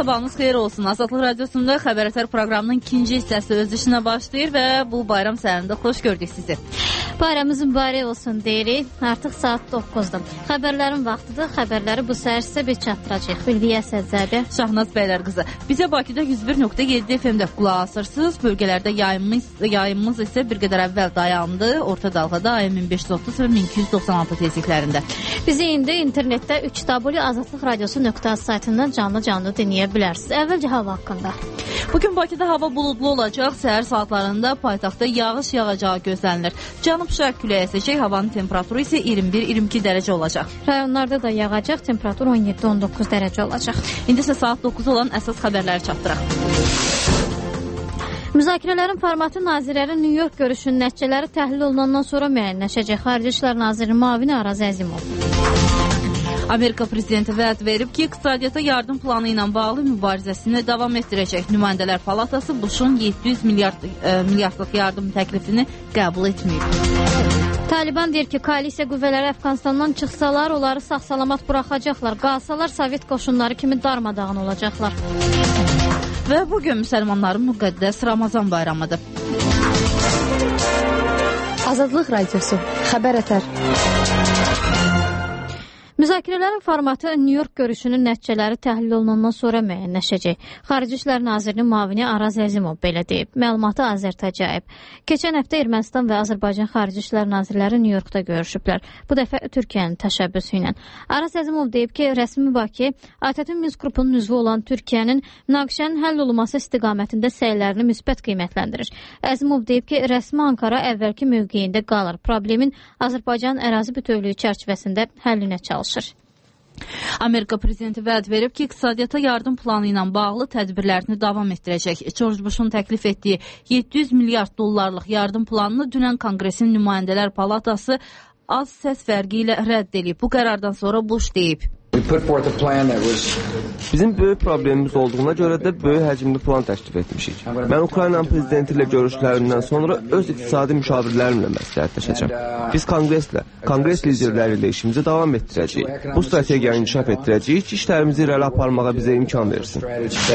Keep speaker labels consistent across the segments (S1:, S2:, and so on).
S1: sabahınız xeyir olsun. Azadlıq Radiosunda Xəbər proqramının ikinci hissəsi öz işinə başlayır və bu bayram səhərində xoş gördük sizi.
S2: Bayramımız mübarək olsun deyirik. Artıq saat 9-dur. Xəbərlərin vaxtıdır. Xəbərləri bu səhər sizə bir çatdıracaq. Bilgiyə Səzzəbi.
S1: Şahnaz Bəylər qızı. Bizə Bakıda 101.7 FM-də qulaq asırsınız. Bölgələrdə yayımımız isə bir qədər əvvəl dayandı. Orta dalğada AM 1530 və 1296 tezliklərində.
S2: Bizi indi internetdə 3w.azadlıqradiosu.az saytından canlı dinləyə bilərsiniz. Əvvəlcə hava haqqında.
S1: Bugün Bakıda hava buludlu olacaq. Səhər saatlarında paytaxtda yağış yağacağı gözlənilir. Cənub-şərq küləyi əsəcək, havanın temperaturu isə 21-22 dərəcə olacaq.
S2: Rayonlarda da yağacaq, temperatur 17-19 dərəcə olacaq.
S1: İndi isə saat 9 olan əsas xəbərləri çatdıraq.
S2: Müzakirələrin formatı nazirlərin New York görüşünün nəticələri təhlil olunandan sonra müəyyənləşəcək. Xarici İşlər Naziri müavini Araz Əzimov.
S1: Amerika prezidenti vəd verib ki, iqtisadiyyata yardım planı ilə bağlı mübarizəsini davam etdirəcək. Nümayəndələr Palatası Bush'un 700 milyardlıq yardım təklifini qəbul etməyib.
S2: Taliban deyir ki, koalisiya qüvvələri Əfqanistandan çıxsalar, onları sağ-salamat buraxacaqlar. Qalsalar Sovet qoşunları kimi darmadağın olacaqlar.
S1: Və bugün müsəlmanların müqəddəs Ramazan bayramıdır.
S3: Azadlıq Radiosu, Xəbər.
S2: Müzakirələrin formatı New York görüşünün nəticələri təhlil olunandan sonra müəyyənləşəcək. Xarici İşlər Nazirinin müavini Araz Əzimov belə deyib. Məlumatı Azərtəcəyib. Keçən həftə Ermənistan və Azərbaycan Xarici İşlər Nazirləri New Yorkda görüşüblər. Bu dəfə Türkiyənin təşəbbüsü ilə. Araz Əzimov deyib ki, rəsmi Bakı ATƏT Minsk qrupunun üzvü olan Türkiyənin münaqişənin həll olunması istiqamətində səylərini müsbət qiymətləndirir. Əzimov deyib ki, rəsmi Ankara əvvəlki mövqeyində qalır. Problemin Azərbaycan ərazi bütövlüyü çərçivəsində həllinə çalışır.
S1: Amerika prezidenti vəd verib ki, iqtisadiyyata yardım planı ilə bağlı tədbirlərini davam etdirəcək. George Bush'un təklif etdiyi 700 milyard dollarlıq yardım planını dünən Konqresin Nümayəndələr Palatası az səs fərqi ilə rədd edib. Bu qərardan sonra Bush deyib:
S4: Bizim böyük problemimiz olduğuna görə də böyük həcmli plan təklif etmişik. Mən Ukraynanın prezidenti ilə görüşlərindən sonra öz iqtisadi müşavirlərimlə məsləhətləşəcəm. Biz Konqres liderləri ilə işimizi davam etdirəcəyik. Bu strategiyanı inkişaf etdirəcəyik ki, işlərimizi irəli aparmağa bizə imkan versin.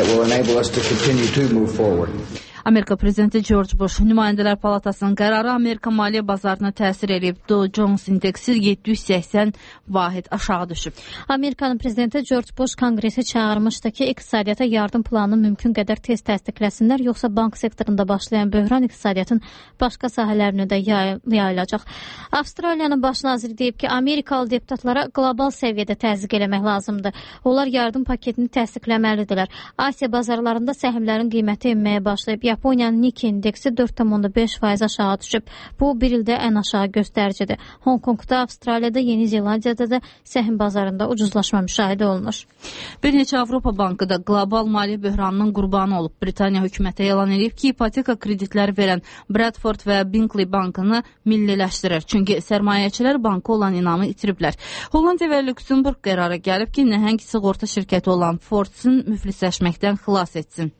S1: Amerika prezidenti George Bush Nümayəndələr Palatasının qərarı Amerika maliyyə bazarına təsir edib. Dow Jones indeksi 780 vahid aşağı düşüb.
S2: Amerikanın prezidenti George Bush Konqresi çağırmışdı ki, iqtisadiyyata yardım planını mümkün qədər tez təsdiqləsinlər, yoxsa bank sektorunda başlayan böhran iqtisadiyyatın başqa sahələrinə də yayılacaq. Avstraliyanın baş naziri deyib ki, Amerikalı deputatlara qlobal səviyyədə təzyiq eləmək lazımdır. Onlar yardım paketini təsdiqləməlidirlər. Asiya bazarlarında səhmlərin qiyməti enməyə başlayıb. Yaponiyanın Nikkei indeksi 4,5% aşağı düşüb. Bu, bir ildə ən aşağı göstəricidir. Hong Kongda, Avstraliyada, Yeni Zelandiyada da səhm bazarında ucuzlaşma müşahidə olunur.
S1: Bir neçə Avropa bankı da qlobal maliyyə böhranının qurbanı olub. Britaniya hökumətə elan edib ki, ipoteka kreditləri verən Bradford və Binkley bankını milliləşdirir. Çünki sərmayəçilər banka olan inamı itiriblər. Hollandiya və Lüksemburq qərara gəlib ki, nəhəng sığorta şirkəti olan Fords'un müflisləşməkdən xilas etsin.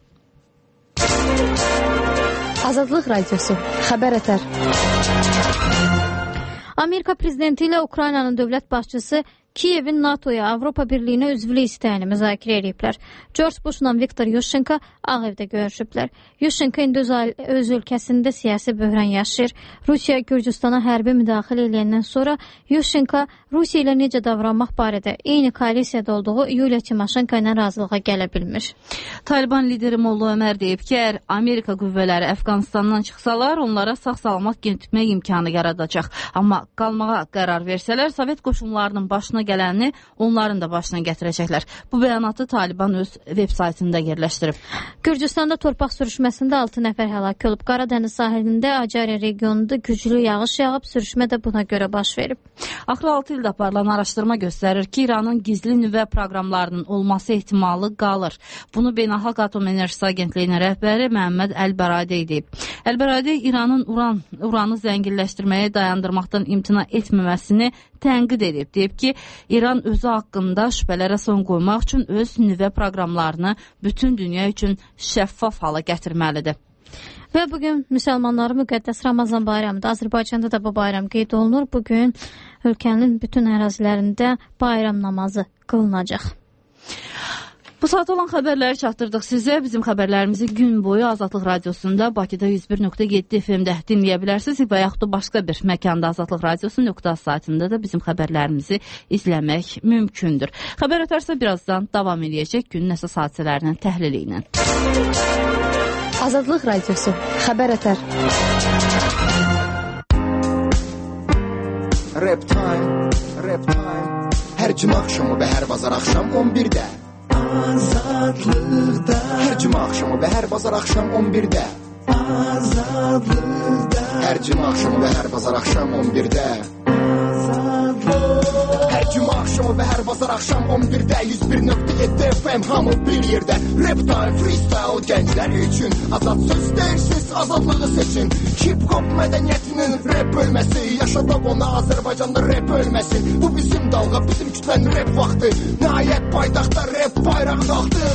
S3: Azadlıq Radiosu, Xəbər.
S2: Amerika prezidenti ilə Ukraynanın dövlət başçısı Kiyevin NATOya, Avropa Birliyinə üzvlük istəyini müzakirə ediblər. George Bush'la Viktor Yushchenko Ağ evdə görüşüblər. Yushchenko indi öz ölkəsində siyasi böhran yaşayır. Rusiya Gürcüstana hərbi müdaxilə edəndən sonra Yushchenko Rusiya ilə necə davranmaq barədə eyni koalisiyada olduğu Yuliya Timoşenko ilə razılığa gələ bilmiş.
S1: Taliban lideri Molla Ömər deyib ki, əgər Amerika qüvvələri Əfqanistandan çıxsalar, onlara sağ-salamat getmək imkanı yaradacaq. Amma qalmağa qərar versələr, Sovet qoşunlarının başına gələni onların da başına gətirəcəklər. Bu bəyanatı Taliban öz veb saytında yerləşdirib.
S2: Gürcüstanda torpaq sürüşməsində 6 nəfər həlak olub. Qaradəniz sahilində Acariya regionunda güclü yağış yağıb, sürüşmə də buna görə baş verib.
S1: Axırı 6 ildə aparılan araşdırma göstərir ki, İranın gizli nüvə proqramlarının olması ehtimalı qalır. Bunu Beynəlxalq Atom Enerjisi Agentliyinin rəhbəri Məhəmməd Əl-Bəradey deyib. Əl-Bəradey İranın uranı zənginləşdirməyə dayandırmaqdan imtina etməməsini tənqid edib. Deyib ki, İran özü haqqında şübhələrə son qoymaq üçün öz nüvə proqramlarını bütün dünya üçün şəffaf hala gətirməlidir.
S2: Və bugün müsəlmanların müqəddəs Ramazan bayramıdır. Azərbaycanda da bu bayram qeyd olunur. Bugün ölkənin bütün ərazilərində bayram namazı qılınacaq.
S1: Bu saat olan xəbərləri çatdırdıq sizə. Bizim xəbərlərimizi gün boyu Azadlıq Radiosunda Bakıda 101.7 FM-də dinləyə bilərsiniz və yaxud da başqa bir məkanda Azadlıq Radiosu.az saytında da bizim xəbərlərimizi izləmək mümkündür. Xəbər ötərsə birazdan davam edəcək günün əsas hadisələrinin təhlili ilə.
S3: Azadlıq Radiosu xəbər ötər.
S5: Rap time. Hər cümə axşamı və hər bazar axşam 11-də. Azadlıqda. Hər cümə axşamı və hər bazar axşam 11-də. Azadlıqda. Hər cümə axşamı və hər bazar axşam 11-də. Hər cümə axşamı və hər bazar axşam 11-də 101.7 FM hamı bir yerdə. Rap time, freestyle gənclər üçün azad söz deyirsiz, azadlığı seçin. Hip-hop mədəniyyətinin rap bölməsi, yaşadaq ona Azərbaycanda rap ölməsin. Bu bizim dalğa, bizim kütlənin rap vaxtı. Nəhayət paytaxtda rap bayrağı qalxdı.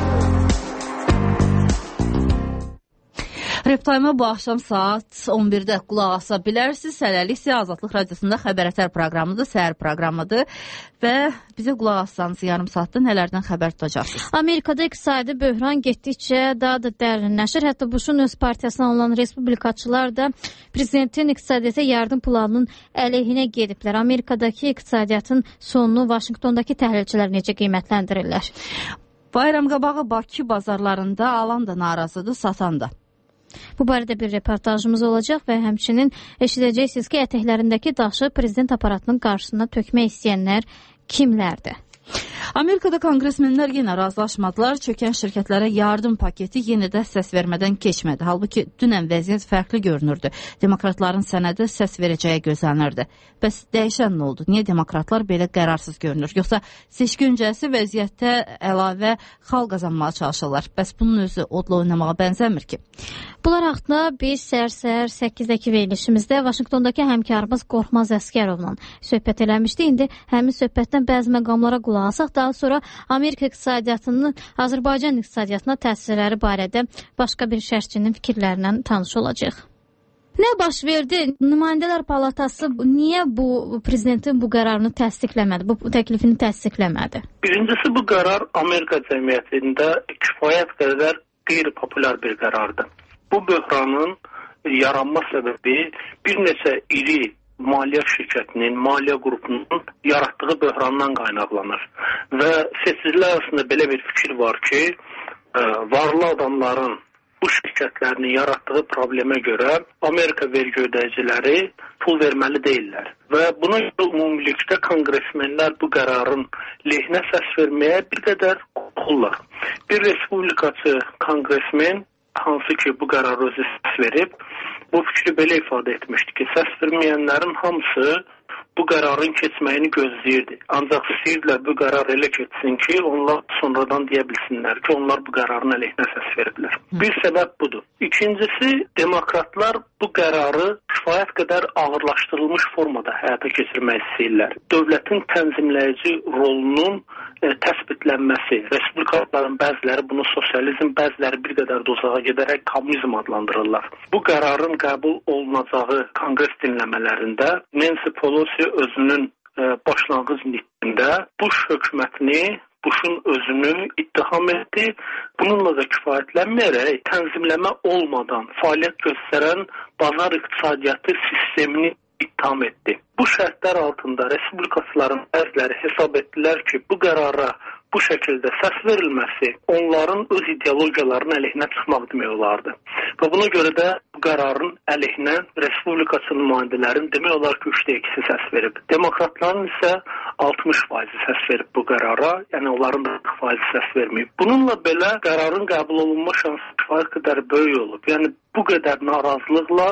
S1: Rap Time-a bu axşam saat 11-də qulaq asa bilərsiniz. Hələlik isə Azadlıq Radiosunda Xəbər Ətər proqramıdır, səhər proqramıdır və bizə qulaq assanız yarım saatda nələrdən xəbər tutacaqsınız.
S2: Amerikada iqtisadi böhran getdikcə daha da dərinləşir. Hətta Bushun öz partiyasına olan respublikaçılar da prezidentin iqtisadiyyata yardım planının əleyhinə gediblər. Amerikadakı iqtisadiyyatın sonunu Vaşinqtondakı təhlilçilər necə qiymətləndirirlər?
S1: Bayram qabağı Bakı bazarlarında alan da narazıdır, satan da.
S2: Bu barədə bir reportajımız olacaq və həmçinin eşidəcəksiniz ki, ətəklərindəki daşı prezident aparatının qarşısına tökmək istəyənlər kimlərdir?
S1: Amerikada konqresmenlər yenə razılaşmadılar. Çökən şirkətlərə yardım paketi yenə də səs vermədən keçmədi. Halbuki dünən vəziyyət fərqli görünürdü. Demokratların sənədi səs verəcəyi gözlənirdi. Bəs dəyişən nə oldu? Niyə demokratlar belə qərarsız görünür? Yoxsa seçki öncəsi vəziyyətdə əlavə xal qazanmağa çalışırlar? Bəs bunun özü odla oynamağa bənzəmir ki?
S2: Bunlar haqqında biz səhər 8-dəki verilişimizdə Vaşinqtondakı həmkarımız Qorxmaz Əskərovla söhbət eləmişdi. İndi həmin söhbətdən bəzi məqamlara qulaq asaq, daha sonra Amerika iqtisadiyyatının Azərbaycan iqtisadiyyatına təsirləri barədə başqa bir şərhçinin fikirlərindən tanış olacaq. Nə baş verdi? Nümayəndələr Palatası niyə bu prezidentin bu qərarını təsdiqləmədi, bu təklifini təsdiqləmədi?
S6: Birincisi, bu qərar Amerika cəmiyyətində kifayət qədər qeyri-populyar bir qərardır. Bu böhranın yaranma səbəbi bir neçə iri maliyyə şirkətinin, maliyyə qrupunun yaratdığı böhrandan qaynaqlanır. Və seçicilər arasında belə bir fikir var ki, varlı adamların bu şirkətlərini yaratdığı problemə görə Amerika vergi ödəyiciləri pul verməli deyirlər. Və buna görə ümumilikdə konqresmenlər bu qərarın lehinə səs verməyə bir qədər qorxurlar. Bir respublikaçı konqresmen, hansı ki bu qərarı özü səs verib, bu fikri belə ifadə etmişdi ki, səs verməyənlərin hamısı bu qərarın keçməyini gözləyirdi. Ancaq istəyirdilər bu qərar elə keçsin ki, onlar sonradan deyə bilsinlər ki, onlar bu qərarın əleyhinə səs veriblər. Bir səbəb budur. İkincisi, demokratlar bu qərarı kifayət qədər ağırlaşdırılmış formada həyata keçirmək istəyirlər. Dövlətin tənzimləyici rolunun təsbitlənməsi, respublikaların bəziləri bunu sosializm, bəziləri bir qədər də uzağa gedərək kommunizm adlandırırlar. Bu qərarın qəbul olunacağı konqres dinləmələrində Nancy Pelosi özünün başlanğıc nitqində Bush hökumətini, Bush'un özünü ittiham etdi. Bununla da kifayətlənməyərək tənzimləmə olmadan fəaliyyət göstərən bazar iqtisadiyyatı sistemini ittiham etdi. Bu şərtlər altında respublikaçıların bəziləri hesab etdilər ki, bu qərara bu şəkildə səs verilməsi onların öz ideologiyalarının əleyhinə çıxmaq demək olardı. Və buna görə də bu qərarın əleyhinə respublikaçı nümayəndələrin demək olar ki, 3/2 səs verib. Demokratların isə 60% səs verib bu qərara, yəni onların da 40% səs verməyib. Bununla belə qərarın qəbul olunma şansı kifayət qədər böyük olub. Yəni bu qədər narazılıqla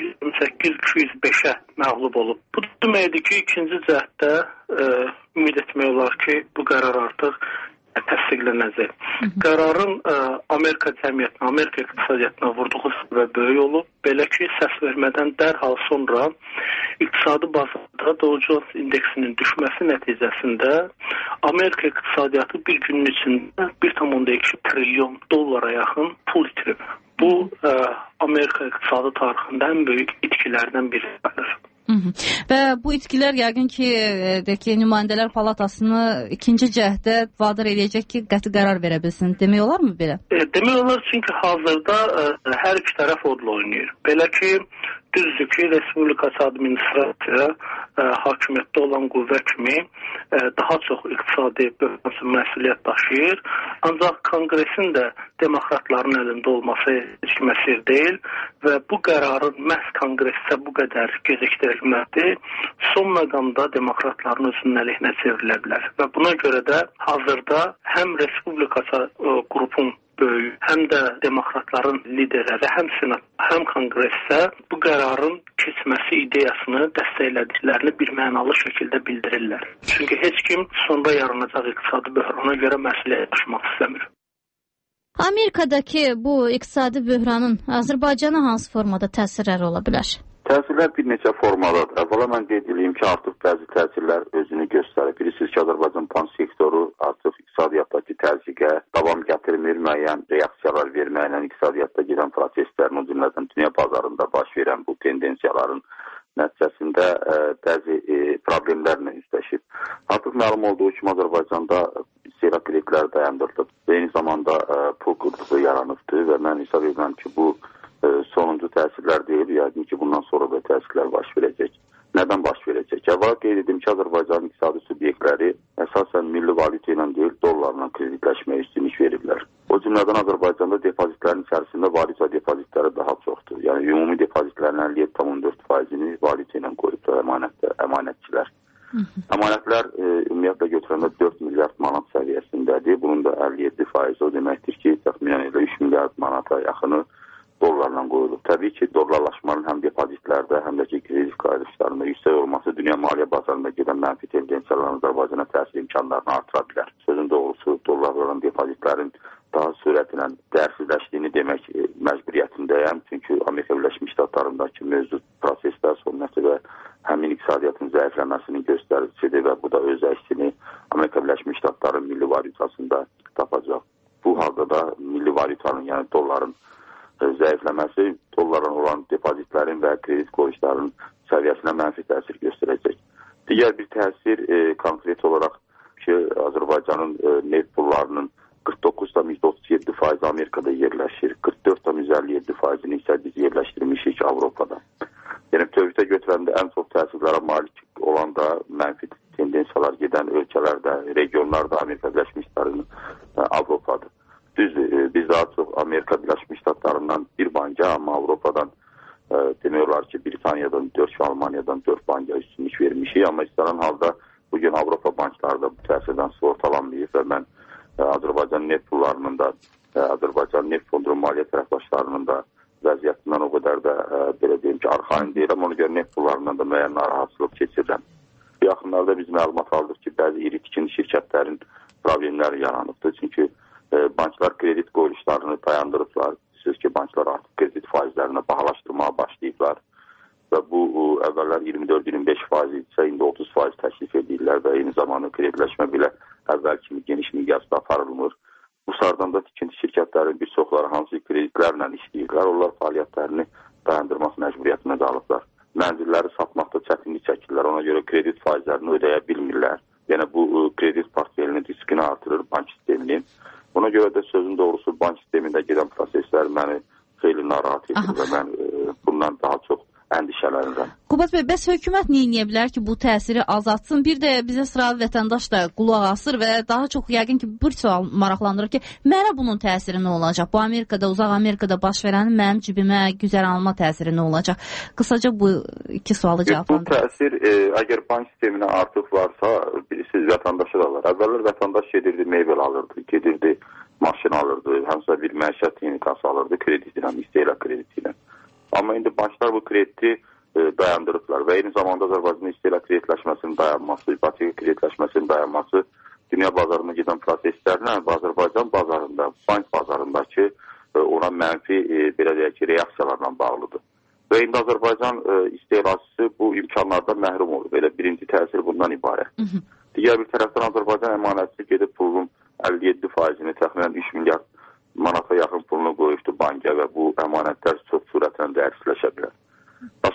S6: 228-205-ə məğlub olub. Bu deməkdir ki, ikinci cəhddə ümid etmək olar ki, bu qərar artıq təsdiqlənəcək. Qərarın Amerika cəmiyyətinə, Amerika iqtisadiyyatına vurduğu səbəb böyük olub. Belə ki, səs vermədən dərhal sonra iqtisadi bazarda Dow Jones indeksinin düşməsi nəticəsində Amerika iqtisadiyyatı bir günün içində 1,2 trilyon dollara yaxın pul itirib. Bu Amerika iqtisadi tarixində ən böyük itkilərdən biridir.
S1: Və bu itkilər yəqin ki, nümayəndələr palatasını ikinci cəhdə vadar edəcək ki, qəti qərar verə bilsin. Demək olar mı belə?
S6: Demək olar, çünki hazırda hər iki tərəf odla oynayır. Belə ki, düzdür ki, Respublikası administrasiya hakimiyyətdə olan qüvvə kimi daha çox iqtisadi məsuliyyət daşıyır. Ancaq Konqresin də demokratların əlində olması heç kiməsir deyil və bu qərarın məhz Konqresdə bu qədər gecikdirilməsi son məqamda demokratların özünün əleyhinə çevrilə bilər. Və buna görə də hazırda həm Respublikası qrupun böyük, həm də demokratların liderləri, həm Senat, həm Konqresdə bu qərarın keçməsi ideyasını dəstəklədiklərini bir mənalı şəkildə bildirirlər. Çünki heç kim sonda yaranacaq iqtisadi böhrana görə məsuliyyət daşımaq istəmir.
S2: Amerikadakı bu iqtisadi böhranın Azərbaycana hansı formada təsirləri ola bilər?
S7: Təsirlər bir neçə formadadır. Əvvəla mən qeyd edeyim ki, artıq bəzi təsirlər özünü göstərir. Bilirsiniz ki, Azərbaycan bank sektoru artıq iqtisadiyyatdakı təzyiqə davam gətirmir, müəyyən reaksiyalar verməklə iqtisadiyyatda gedən proseslərin, o cümlədən dünya bazarında baş verən bu tendensiyaların nəticəsində bəzi problemlərlə üzləşib. Artıq məlum olduğu kimi Azərbaycanda istehlak kreditləri dayandırılıb. Eyni zamanda pul qıtlığı yaranıbdır və mən hesab edirəm ki, bu sonuncu təsirlər deyil, yəqin ki, bundan sonra da təsirlər baş verəcək. Nədən baş verəcək? Əvvəla qeyd edim ki, Azərbaycanın iqtisadi subyektləri əsasən milli valyuta ilə deyil, dollarla kreditləşməyə üstünlük verirlər. O cümlədən Azərbaycanda depozitlərin içərisində valyuta depozitləri daha çoxdur. Yəni, ümumi depozitlərin 57,4%-ni valyuta ilə qoyublar əmanətçilər. Əmanətlər ümumiyyətlə götürəndə 4 milyard manat səviyyəsindədir. Bunun da 57% o deməkdir ki, təxminən elə 3 milyard manata yaxını dollarla qoyulur. Təbii ki, dollarlaşmanın həm depozitlərdə, həm də ki, kredit qayıdışlarında yüksək olması dünya maliyyə bazarında gedən mənfi tendensiyaların Azərbaycana təsir imkanlarını artıra bilər. Sözün doğrusu, dollarlanan depozitlərin daha sürətlə dərsizləşdiyini demək məcburiyyətindəyəm. Çünki Amerika Birləşmiş Ştatlarındakı mövcud proseslər sonrası və həmin iqtisadiyyatın zəifləməsinin göstəricisidir və bu da öz əksini Amerika Birləşmiş Ştatların milli valyutasında tapacaq. Bu halda da milli valyutanın, yəni dolların zəifləməsi dollarla olan depozitlərin və kredit qoyuşlarının səviyyəsinə mənfi təsir göstərəcək. Digər bir təsir konkret olaraq ki, Azərbaycanın neft pullarının 49,37% Amerikada yerləşir, 44,57%-ni isə biz yerləşdirmişik Avropada. Yəni, tövhüdə götürəndə ən çox təsirlərə malik olan da mənfi tendensiyalar gedən ölkələrdə, regionlarda Amerika Birləşmiş Ştatlarının Avropadır. Düzdür, biz daha çox Amerika Birləşmiş Ştatlarından bir banka, amma Avropadan demək olar ki, Britaniyadan 4, Almaniyadan 4 banka üstünlük vermişik. Amma istənilən halda bugün Avropa bankları da bu təsirdən sığortalanmayıb və mən Azərbaycan neft pullarının da, Azərbaycan neft fondunun maliyyə tərəfdaşlarının da vəziyyətindən o qədər də belə deyim ki, arxain deyirəm. Ona görə neft pullarından da müəyyən narahatçılıq keçirirəm. Bu yaxınlarda biz məlumat aldıq ki, bəzi iri tikinti şirkətlərin problemləri yaranıbdır. Çünki banklar kredit qoyuluşlarını dayandırıblar. Siz ki, banklar artıq kredit faizlərini bahalaşdırmağa başlayıblar və bu əvvəllər 24-25% idisə, indi 30% təklif edirlər və eyni zamanda kreditləşmə belə əvvəl kimi geniş miqyasda aparılmır. Bu sardanda tikinti şirkətlərin bir çoxları hansı kreditlərlə işləyirlər, onlar fəaliyyətlərini dayandırmaq məcburiyyətində qalıblar. Mənzilləri satmaqda çətinlik çəkirlər, ona görə kredit faizlərini ödəyə bilmirlər. Yəni bu kredit portfelinin riskini artırır bank sisteminin. Buna görə də sözün doğrusu bank sistemində gedən proseslər məni xeyli narahat edir və mən bundan daha çox əndişələnirəm.
S1: Qubad bəy, bəs hökumət nə edə bilər ki, bu təsiri azaltsın? Bir də bizə sıralı vətəndaş da qulaq asır və daha çox yəqin ki, bir sual maraqlandırır ki, mənə bunun təsiri nə olacaq? Bu Amerikada, uzaq Amerikada baş verənin mənim cibimə, güzəranlıma təsiri nə olacaq? Qısaca bu iki sualı cavablandırın. Bu
S7: təsir, əgər bank sisteminə artıq varsa, bilirsiniz, vətəndaşı da var. Əvvəllər vətəndaş gedirdi, meyvəl alırdı, gedirdi, maşın alırdı, həmsə bir məişət texnikası alırdı, kredit ilə, istehlak krediti ilə. Amma indi banklar bu krediti dayandırıblar və eyni zamanda Azərbaycanın istehlak kreditləşməsinin dayanması, ipoteka kreditləşməsinin dayanması dünya bazarına gedən proseslərlə Azərbaycan bazarında, bank bazarındakı ona mənfi, belə deyək ki, reaksiyalarla bağlıdır. Və indi Azərbaycan istehlakçısı bu imkanlardan məhrum olur. Belə birinci təsir bundan ibarət. Digər bir tərəfdən Azərbaycan əmanətçi gedib pulun 57%-ni təxminən 3 milyard manata yaxın pulunu qoyuşdu banka və bu əmanətlər çox sürətlə dəyərsizləşə bilər. Başqa bir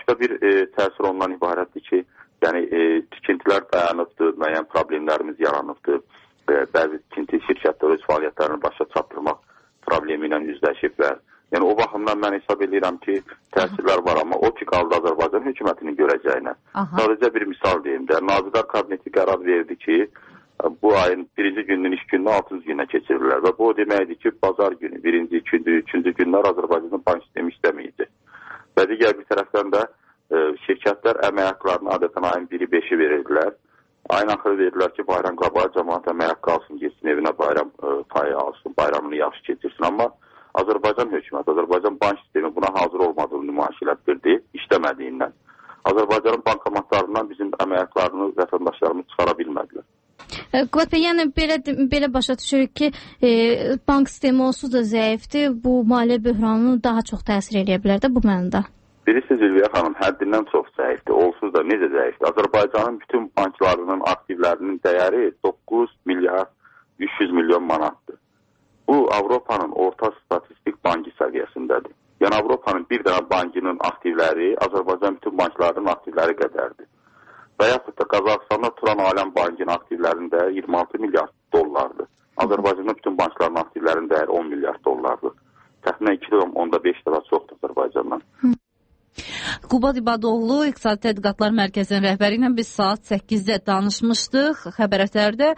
S7: təsir ondan ibarətdir ki, yəni tikintilər dayanıbdır, müəyyən problemlərimiz yaranıbdır. Bəzi tikinti şirkətləri öz fəaliyyətlərini başa çatdırmaq problemi ilə üzləşiblər. Yəni o baxımdan mən hesab edirəm ki, təsirlər var, amma o ki qaldı Azərbaycan hökumətinin görəcəyinə. Sadəcə bir misal deyim də, Nazirlər Kabineti qərar verdi ki, bu ayın 1-ci günün iş gününü 600 günə keçirirlər və bu o deməkdir ki, bazar günü, 1-ci, 2-ci, 3-cü günlər Azərbaycanın bank sistemi işləməyəcək. Və digər bir tərəfdən də şirkətlər əmək haqqlarını adətən ayın 1-i 5-i verirdilər. Ayın axırı verirlər ki, bayram qabağı cəmaət əmək haqqı alsın, geçsin evinə bayram payı alsın, bayramını yaxşı keçirsin. Amma Azərbaycan hökuməti, Azərbaycan bank sistemi buna hazır olmadığını nümayiş elətdirdi, işləmədiyindən. Azərbaycanın bankomatlarından bizim əmək haqqlarını vətəndaşlarımız çıxara bilmədilər.
S2: Qüvvət bəy, yəni belə başa düşürük ki, bank sistemi onsuz da zəifdir, bu maliyyə böhranını daha çox təsir edə bilər də bu mənada.
S7: Birisi Zülfiyə xanım, həddindən çox zəifdir, onsuz da necə zəifdir? Azərbaycanın bütün banklarının aktivlərinin dəyəri 9 milyard 300 milyon manatdır. Bu, Avropanın orta statistik banki səviyyəsindədir. Yəni, Avropanın bir dənə bankının aktivləri Azərbaycan bütün banklarının aktivləri qədərdir. Və yaxud da Qazaxıstanda Turan Aləm Bankinin aktivlərinin dəyəri 26 milyard dollardır. Azərbaycanda bütün bankların aktivlərinin dəyəri 10 milyard dollardır. Təxminən 2,5 dəfə çoxdur Azərbaycandan.
S1: Qubad İbadoğlu, İqtisadi Tədqiqatlar Mərkəzinin rəhbəri ilə biz saat 8-də danışmışdıq. Xəbərətlərdə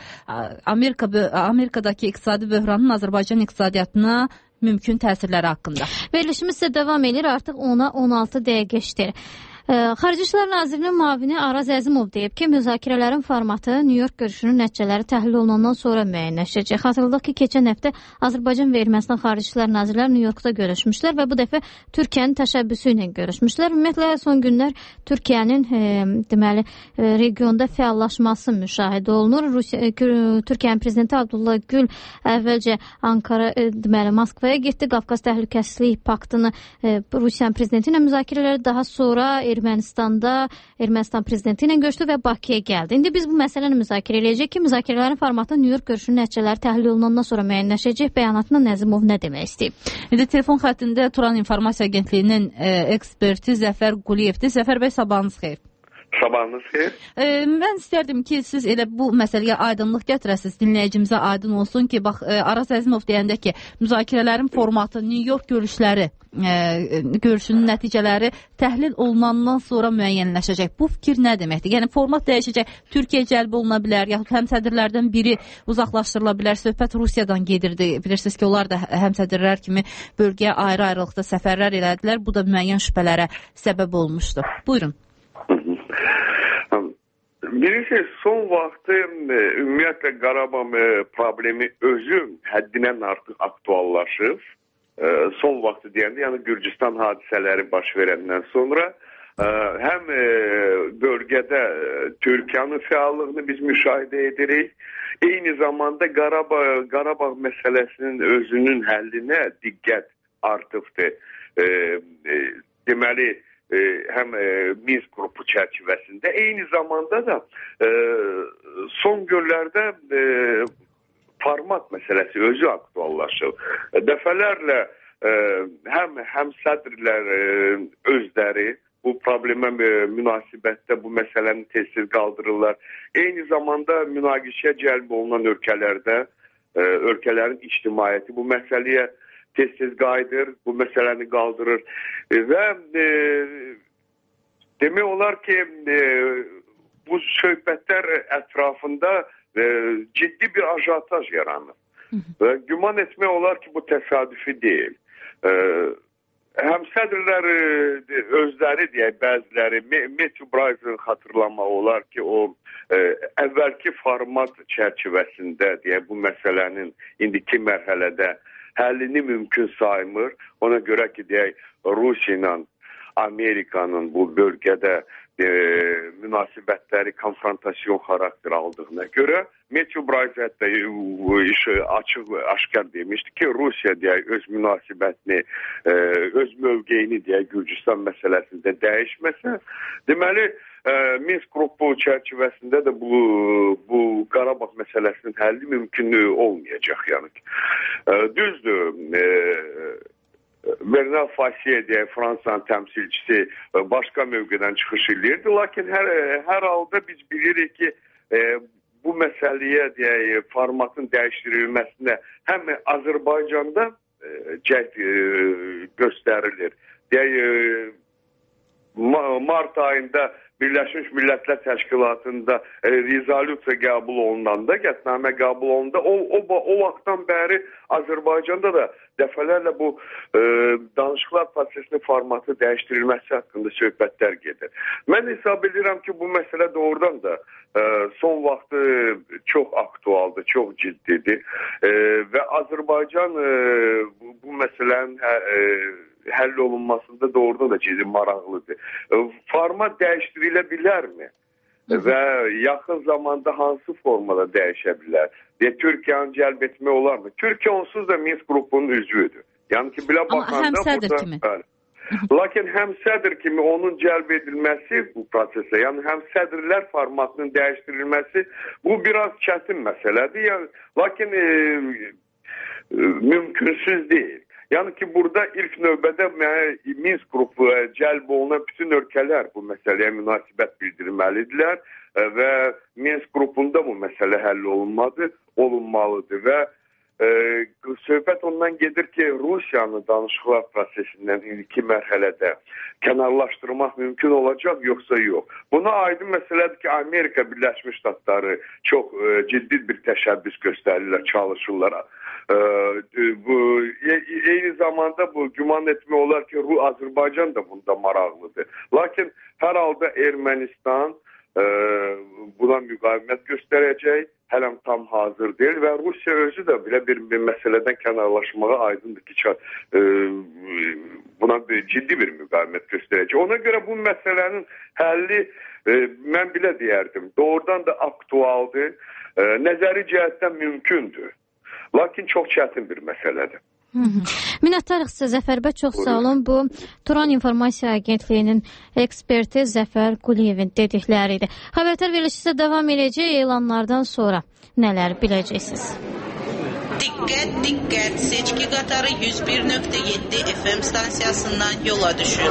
S1: Amerikadakı iqtisadi böhranın Azərbaycan iqtisadiyyatına mümkün təsirləri haqqında.
S2: Verilişimiz isə davam edir, artıq ona 16 dəqiqə işdir. Xarici İşlər Nazirinin müavini Araz Əzimov deyib ki, müzakirələrin formatı New York görüşünün nəticələri təhlil olunandan sonra müəyyənləşəcək. Xatırladaq ki, keçən həftə Azərbaycan və Ermənistan Xarici İşlər Nazirləri New Yorkda görüşmüşlər və bu dəfə Türkiyənin təşəbbüsü ilə görüşmüşlər. Ümumiyyətlə, son günlər Türkiyənin deməli, regionda fəallaşması müşahidə olunur. Türkiyənin prezidenti Abdullah Gül əvvəlcə Ankara, deməli, Moskvaya getdi. Qafqaz Təhlükəsizlik Paktını Rusiyanın prezidenti ilə müzakirələri, daha sonra Ermənistan prezidenti ilə görüşdü və Bakıya gəldi. İndi biz bu məsələni müzakirə edəcək ki, müzakirələrin formatı New York görüşünün nəticələri təhlil olunandan sonra müəyyənləşəcək. Bəyanatında Nəzimov nə demək istəyib?
S1: İndi telefon xəttində Turan İnformasiya Agentliyinin eksperti Zəfər Quliyevdir. Zəfər bəy, sabahınız xeyir.
S8: Sabahınız xeyir.
S1: Mən istərdim ki, siz elə bu məsələyə aydınlıq gətirəsiniz, dinləyicimizə aydın olsun ki, bax, Araz Əzimov deyəndə ki, müzakirələrin formatı New York görüşünün nəticələri təhlil olunandan sonra müəyyənləşəcək. Bu fikir nə deməkdir? Yəni, format dəyişəcək, Türkiyə cəlb oluna bilər, yaxud həmsədrlərdən biri uzaqlaşdırıla bilər, söhbət Rusiyadan gedirdi. Bilirsiniz ki, onlar da həmsədrlər kimi bölgəyə ayrı-ayrılıqda səfərlər elədilər. Bu da müəyyən şübhələrə səbəb olmuşdu. Buyurun.
S8: Birisi, son vaxtı ümumiyyətlə Qarabağ problemi özü həddindən artıq aktuallaşıb. Son vaxtı deyəndə, yəni Gürcüstan hadisələri baş verəndən sonra həm bölgədə Türkiyənin fəallığını biz müşahidə edirik. Eyni zamanda Qarabağ məsələsinin özünün həllinə diqqət artıbdır. Deməli, həm Minsk qrupu çərçivəsində, eyni zamanda da son günlərdə format məsələsi özü aktuallaşır. Dəfələrlə həm sədrlər özləri bu problemə münasibətdə bu məsələni tez-tez qaldırırlar. Eyni zamanda münaqişəyə cəlb olunan ölkələrin ictimaiyyəti bu məsələyə tez-tez qayıdır, bu məsələni qaldırır və demək olar ki, bu söhbətlər ətrafında ciddi bir ajantaj yaranır. Və güman etmək olar ki, bu təsadüfi deyil. Həmsədrlər özləri deyək, bəziləri, Matthew Bryson xatırlamaq olar ki, o əvvəlki format çərçivəsində deyək, bu məsələnin indiki mərhələdə həllini mümkün saymır. Ona görə ki, deyək, Rusiya ilə Amerikanın bu bölgədə münasibətləri konfrontasyon xarakter aldığına görə Matthew Bryce hətta işi aşkar demişdi ki, Rusiya deyək, öz münasibətini, öz mövqeyini deyək, Gürcüstan məsələsində dəyişməsə, deməli, Minsk qrupu çərçivəsində də bu Qarabağ məsələsinin həlli mümkün olmayacaq. Yəni. Düzdür, Bernard Fassier deyək, Fransanın təmsilçisi başqa mövqedən çıxış edirdi. Lakin hər halda biz bilirik ki, bu məsələyə deyək, formatın dəyişdirilməsinə həm Azərbaycanda cəhd göstərilir. Deyək, mart ayında Birləşmiş Millətlər Təşkilatında rezolyusiya qəbul olunanda, qətnamə qəbul olunanda o vaxtdan bəri Azərbaycanda da dəfələrlə bu danışıqlar prosesinin formatı dəyişdirilməsi haqqında söhbətlər gedir. Mən hesab edirəm ki, bu məsələ doğrudan da son vaxtı çox aktualdır, çox ciddidir və Azərbaycan bu məsələnin həll olunmasında doğrudan da ciddi maraqlıdır. Format dəyişdirilə bilərmi? Və yaxın zamanda hansı formada dəyişə bilər? Türkiye'nin cəlb etmək olarmı? Türkiye onsuz da Minsk qrupunun üzvüdür. Yəni ki, bilə baxanda...
S1: Amma həmsədr kimi.
S8: Lakin həmsədr kimi onun cəlb edilməsi bu prosesə, yəni həmsədrlər formatının dəyişdirilməsi, bu biraz çətin məsələdir. Yəni, lakin mümkünsüz deyil. Yəni ki, burada ilk növbədə Minsk qrupu cəlb olunan bütün ölkələr bu məsələyə münasibət bildirməlidirlər və Minsk qrupunda bu məsələ həll olunmalıdır və söhbət ondan gedir ki, Rusiyanın danışıqlar prosesindən ilki mərhələdə kənarlaşdırmaq mümkün olacaq, yoxsa yox. Buna aydın məsələdir ki, Amerika Birləşmiş Ştatları çox ciddi bir təşəbbüs göstərirlər, çalışırlar. Eyni zamanda bu güman etmək olar ki, Azərbaycan da bunda maraqlıdır. Lakin hər halda Ermənistan buna müqavimət göstərəcək, hələm tam hazır deyil və Rusiya özü də belə bir məsələdən kənarlaşmağa aydındır ki, buna ciddi bir müqavimət göstərəcək. Ona görə bu məsələnin həlli, mən belə deyərdim, doğrudan da aktualdır, nəzəri cəhətdən mümkündür. Lakin çox çətin bir məsələdir.
S2: Minnətdarıq sizə Zəfər bəy, çox sağ olun. Bu Turan İnformasiya Agentliyinin eksperti Zəfər Quliyevin dedikləri idi. Xəbərlər verilişi davam edəcək, elanlardan sonra nələr biləcəksiniz?
S9: Diqqət, diqqət, seçki qatarı 101.7 FM stansiyasından yola düşür.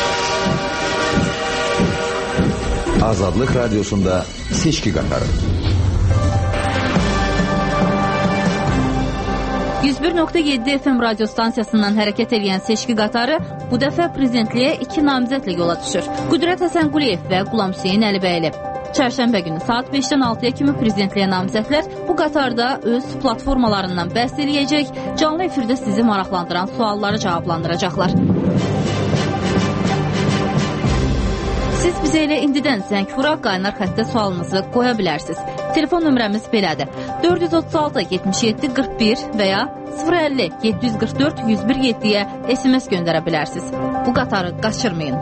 S10: Azadlıq Radiosunda seçki qatarı.
S1: 101.7 FM radyo stansiyasından hərəkət edən seçki qatarı bu dəfə prezidentliyə 2 namizədlə yola düşür. Qüdrət Həsənquliyev və Qulam Hüseyn Əlibəyli. Çərşənbə günü saat 5-dən 6-ya kimi prezidentliyə namizədlər bu qatarda öz platformalarından bəhs eləyəcək, canlı efirdə sizi maraqlandıran sualları cavablandıracaqlar. Siz bizə elə indidən zəng vuraq, qaynar xəttə sualınızı qoya bilərsiniz. Telefon nömrəmiz belədir. 436 77 41 və ya 050 744 101-7-yə SMS göndərə bilərsiniz. Bu qatarı qaçırmayın.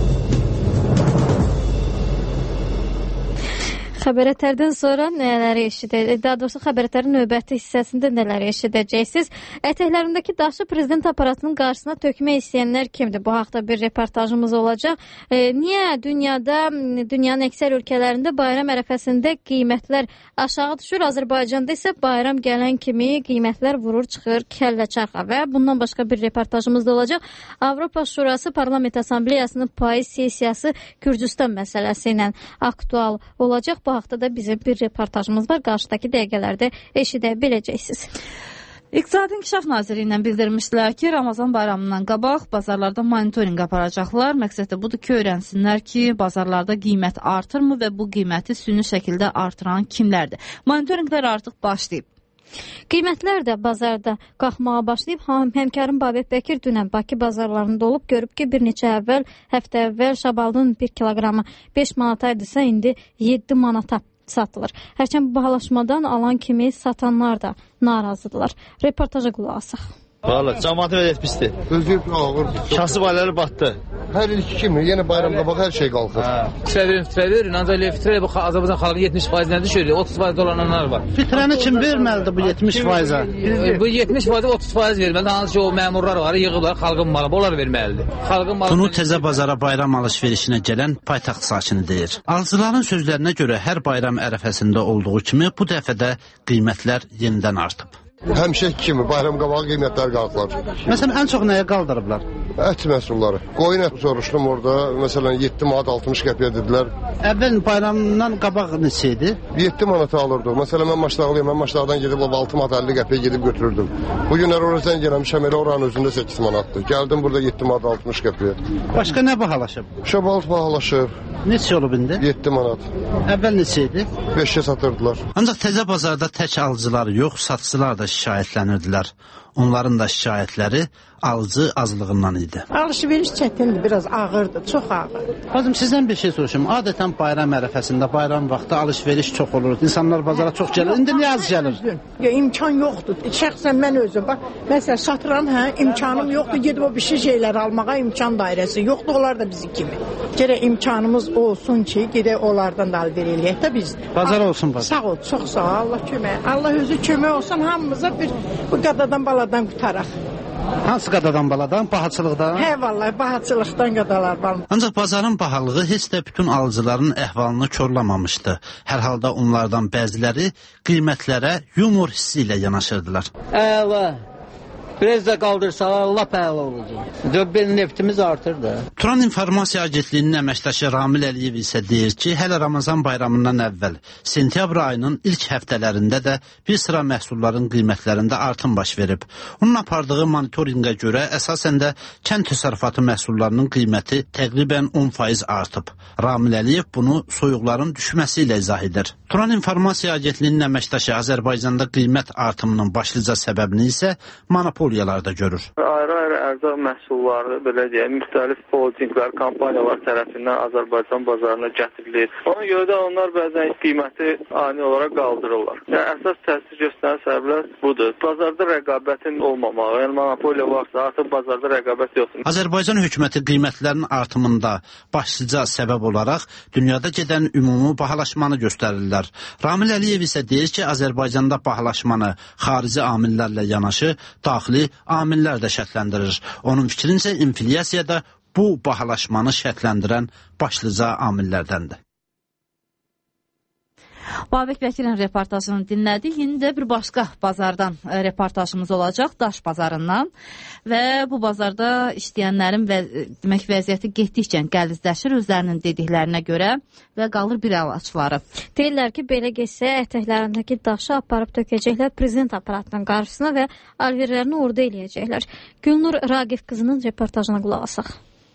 S2: Xəbərlərdən sonra nələri eşidəcəksiniz? Daha doğrusu xəbərlərin növbəti hissəsində nələri eşidəcəksiniz? Ətəklərindəki daşı prezident aparatının qarşısına tökmək istəyənlər kimdir? Bu haqda bir reportajımız olacaq. Niyə dünyanın əksər ölkələrində bayram ərəfəsində qiymətlər aşağı düşür? Azərbaycanda isə bayram gələn kimi qiymətlər vurur çıxır kəllə çarxa və bundan başqa bir reportajımız da olacaq. Avropa Şurası Parlament Assambleyasının payız sessiyası Gürcüstan məsələsi ilə aktual olacaq. Bu haqda da bizim bir reportajımız var. Qarşıdakı dəqiqələrdə eşidə biləcəksiniz.
S1: İqtisadi İnkişaf Nazirliyindən bildirmişdilər ki, Ramazan bayramından qabaq bazarlarda monitorinq aparacaqlar. Məqsəd də budur ki, öyrənsinlər ki, bazarlarda qiymət artırmı və bu qiyməti süni şəkildə artıran kimlərdir? Monitorinqlər artıq başlayıb.
S2: Qiymətlər də bazarda qalxmağa başlayıb. Həmkarım Babət Bəkir dünən Bakı bazarlarında olub, görüb ki, bir neçə həftə əvvəl şabaldın 1 kiloqramı 5 manataydısa, indi 7 manata satılır. Hərçənd bu bahalaşmadan alan kimi satanlar da narazıdırlar. Reportaja qulaq asaq.
S11: Valla cəmaatı vəziyyət pisdir.
S12: Vəziyyət ağır.
S11: Kasıb ailələri batdı.
S12: Hər ilki kimi, yenə bayramda bax hər şey qalxır.
S11: Fitrə verin, ancaq fitrə bu Azərbaycan xalqı 70%-dən düşür, 30% dolananlar var.
S13: Fitrəni kim verməlidir bu 70%-ə?
S11: Bu 70%-ə 30% verməlidir. Hansı ki, o məmurlar var, yığıblar, xalqın malı, onlar verməlidir.
S13: Bunu təzə bazara bayram alış-verişinə gələn paytaxt sakini deyir. Alıcıların sözlərinə görə hər bayram ərəfəsində olduğu kimi bu dəfə də qiymətlər yenidən artıb.
S12: Həmişə kimi bayram qabağı qiymətlər qalxlar.
S13: Məsələn, ən çox nəyə qaldırıblar?
S12: Ət məhsulları. Qoyun əti soruşdum orada. Məsələn, 7 manat 60 qəpiyə dedilər.
S13: Əvvəl bayramdan qabaq neçə idi?
S12: 7 manata alırdı. Məsələn, mən Maçdağlıyam. Mən Maçdağdan gedib 6 manat 50 qəpiyə gedib götürürdüm. Bu günlər oraya zəng eləmişəm, elə oranın özündə 8 manatdır. Gəldim burada 7 manat 60 qəpiyə.
S13: Başqa nə bahalaşıb?
S12: Şabalık bahalaşıb.
S13: Neçə olub indi?
S12: 7 manat.
S13: Əvvəl neçə idi?
S12: 5-ə satırdılar.
S13: Ancaq təzə bazarda tək alıcılar yox, satıcılar da şikayətlənirdilər. Onların da şikayətləri alıcı azlığından idi.
S14: Alışveriş çətindir, biraz ağırdır, çox ağır.
S13: Bacım, sizdən bir şey soruşum. Adətən bayram ərəfəsində, bayram vaxtı alışveriş çox olur. İnsanlar bazara çox gəlir. İndi niyə az gəlir?
S14: Ya imkan yoxdur. Şəxsən mən özüm, bax, məsələn, satıram, imkanım yoxdur. Gedib o bir şeylər almağa imkan dairəsi yoxdur. Onlar da bizi kimi. Gərək imkanımız olsun ki, gedək onlardan da alver eləyək də biz.
S13: Bazar olsun bazar.
S14: Sağ ol, çox sağ ol. Allah kömək. Allah özü kömək olsun hamımıza bir bu qadadan baladan qutaraq.
S13: Hansı qadadan baladan? Bahaçılıqdan?
S14: Hə, vallahi bahaçılıqdan qadalar var.
S13: Ancaq bazarın bahalığı heç də bütün alıcıların əhvalını korlamamışdı. Hər halda onlardan bəziləri qiymətlərə yumor hissi ilə yanaşırdılar.
S11: Əla. Biraz da qaldırsalar lap əla olacaq. Neftimiz artır da.
S13: Turan İnformasiya Agentliyinin əməkdaşı Ramil Əliyev isə deyir ki, hələ Ramazan bayramından əvvəl sentyabr ayının ilk həftələrində də bir sıra məhsulların qiymətlərində artım baş verib. Onun apardığı monitorinqə görə əsasən də kənd təsərrüfatı məhsullarının qiyməti təqribən 10% artıb. Ramil Əliyev bunu soyuqların düşməsi ilə izah edir. Turan İnformasiya Agentliyinin əməkdaşı Azərbaycanda qiymət artımının başlıca səbəbini isə monopoliyalarda görür.
S15: Ayrı-ayrı ərzaq məhsulları, belə deyək, müxtəlif holdinglər, kampaniyalar tərəfindən Azərbaycan bazarına gətirilir. Ona görə də onlar bəzən qiyməti ani olaraq qaldırırlar. Yəni, əsas təsir göstərən səbəblər budur. Bazarda rəqabətin olmamağı, yəni monopoliya varsa, artıq bazarda rəqabət yoxdur.
S13: Azərbaycan hökuməti qiymətlərin artımında başlıca səbəb olaraq dünyada gedən ümumi bahalaşmanı göstərirlər. Ramil Əliyev isə deyir ki, Azərbaycanda bahalaşmanı xarici amillərlə yanaşı daxili amillər də şərtləndirir. Onun fikrincə inflyasiya da bu bahalaşmanı şərtləndirən başlıca amillərdəndir.
S1: Babək Vəkilin reportajını dinlədik. İndi də bir başqa bazardan reportajımız olacaq, Daş bazarından və bu bazarda işləyənlərin demək vəziyyəti getdikcə qəlizləşir özlərinin dediklərinə görə və qalır bir əlaçları.
S2: Deyirlər ki, belə getsə ətəklərindəki daşı aparıb tökəcəklər prezident aparatının qarşısına və alverlərini orada eləyəcəklər. Gülnur Raqif qızının reportajına qulaq asaq.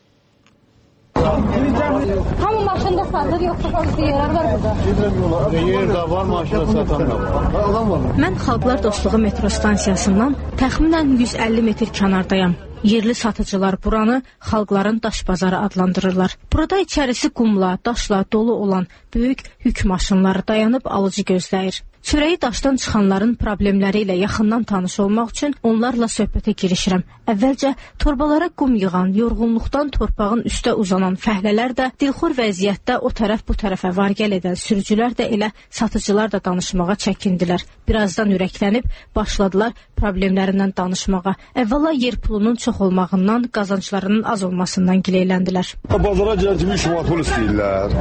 S16: Hamı maşında satır, yoxsa polisi yerlər var burada?
S17: Yer də var, maşında satan da var.
S18: Mən Xalqlar Dostluğu metro stansiyasından təxminən 150 metr kənardayam. Yerli satıcılar buranı xalqların daş bazarı adlandırırlar. Burada içərisi qumla, daşla dolu olan böyük yük maşınları dayanıb alıcı gözləyir. Çörəyi daşdan çıxanların problemləri ilə yaxından tanış olmaq üçün onlarla söhbətə girişirəm. Əvvəlcə torbalara qum yığan, yorğunluqdan torpağın üstə uzanan fəhlələr də, dilxor vəziyyətdə o tərəf bu tərəfə var-gəl edən sürücülər də elə satıcılar da danışmağa çəkindilər. Birazdan ürəklənib başladılar problemlərindən danışmağa. Əvvəla yer pulunun çox olmağından, qazanclarının az olmasından gileyləndilər.
S17: Bazara gələn kimi 3 manat pul istəyirlər.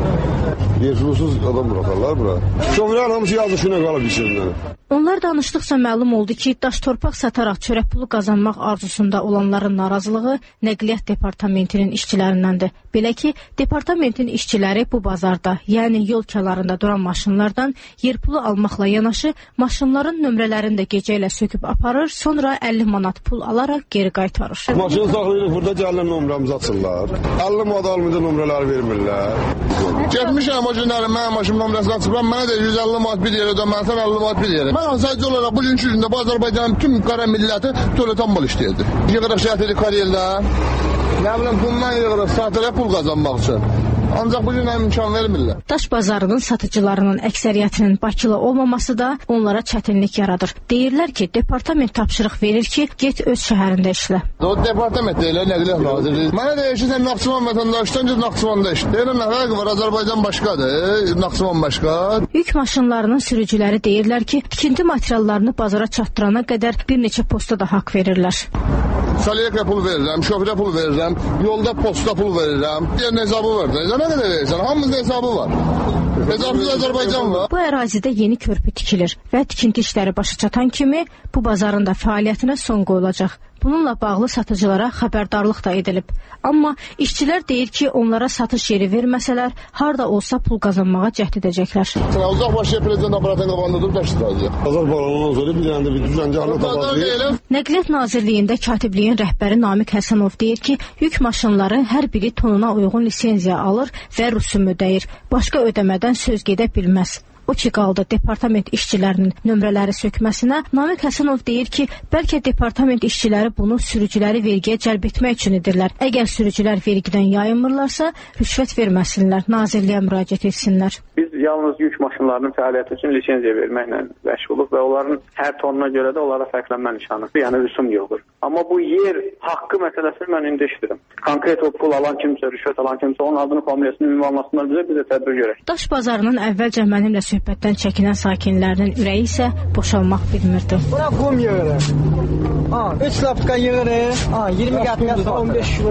S17: Yerpulsuz adam bırakarlar bura. Şoförlər hamısı yazışına qalıb işindən.
S18: Onlar danışdıqca məlum oldu ki, daş torpaq sataraq çörək pulu qazanmaq arzusunda olanların narazılığı Nəqliyyat Departamentinin işçilərindəndir. Belə ki, departamentin işçiləri bu bazarda, yəni yol kənarında duran maşınlardan yer pulu almaqla yanaşı, maşınların nömrələrini də gecə ilə söküb aparır, sonra 50 manat pul alaraq geri qaytarır.
S17: Maşını saxlayırıq, burada gələn nömrəmizi açırlar. 50 manat almayınca nömrələri vermirlər. Getmişəm o günləri mənim maşım nömrəsini açıblar, mənə də 150 manat bir yerə ödəməlisən, 50 manat bir yerə. Mən sadəcə olaraq bugünkü gündə bu Azərbaycanın tüm qara milləti dövlətən mal işləyirdi. Yığırıq şəhətli kariyerdə, nə bilim bundan yığırıq saatlərə pul qazanmaq üçün. Ancaq bugün imkan vermirlər.
S18: Daş bazarının satıcılarının əksəriyyətinin Bakılı olmaması da onlara çətinlik yaradır. Deyirlər ki, departament tapşırıq verir ki, get öz şəhərində işlə.
S17: O departament deyirlər, Nəqliyyat Nazirliyi. Mənə deyir ki, sən Naxçıvan vətəndaşdan git Naxçıvanda işlə. Deyirəm, nə fərqi var, Azərbaycan başqadır, Naxçıvan başqa.
S18: Yük maşınlarının sürücüləri deyirlər ki, tikinti materiallarını bazara çatdırana qədər bir neçə posta da haqq verirlər.
S17: Saliyyə pul verirəm, şoförə pul verirəm, yolda posta pul verirəm. Deyir, hesabı var da. Nə qədər verirsən? Hamımızda hesabı var. Hesabsız Azərbaycan var.
S18: Bu ərazidə yeni körpü tikilir və tikinti işləri başa çatan kimi bu bazarın da fəaliyyətinə son qoyulacaq. Bununla bağlı satıcılara xəbərdarlıq da edilib. Amma işçilər deyir ki, onlara satış yeri verməsələr, harda olsa pul qazanmağa cəhd edəcəklər.
S17: Uzaq başıya prezident aparatın qabandadır daşıdacaq. Bazar balanından sonra bir dənə də bir düzəncəli tabaqlayır.
S18: Nəqliyyat Nazirliyində katibliyin rəhbəri Namiq Həsənov deyir ki, yük maşınları hər biri tonuna uyğun lisenziya alır və rüsum ödəyir. Başqa ödəmədən söz gedə bilməz. O ki qaldı departament işçilərinin nömrələri sökməsinə. Namiq Həsənov deyir ki, bəlkə departament işçiləri bunu sürücüləri vergiyə cəlb etmək üçün edirlər. Əgər sürücülər vergidən yayınmırlarsa, rüşvət verməsinlər, nazirliyə müraciət etsinlər.
S15: Biz yalnız yük maşınlarının fəaliyyəti üçün lisenziya verməklə məşğuluq və onların hər tonuna görə də onlara fərqlənmə nişanı, yəni rüsum yığılır. Amma bu yer haqqı məsələsini mən indi eşidirəm. Konkret o pul alan kimsə, rüşvət alan kimsə, onun adını familiyasını ünvanlasınlar bizə, biz də tədbir görək.
S18: Daş bazarının əvvəlcə mənimlə söhbətdən çəkinən sakinlərinin ürəyi isə boşalmaq bilmirdi.
S19: Bura qum yığırıq. 3 lapka yığırıq. 20 qəpikası 15 kilo.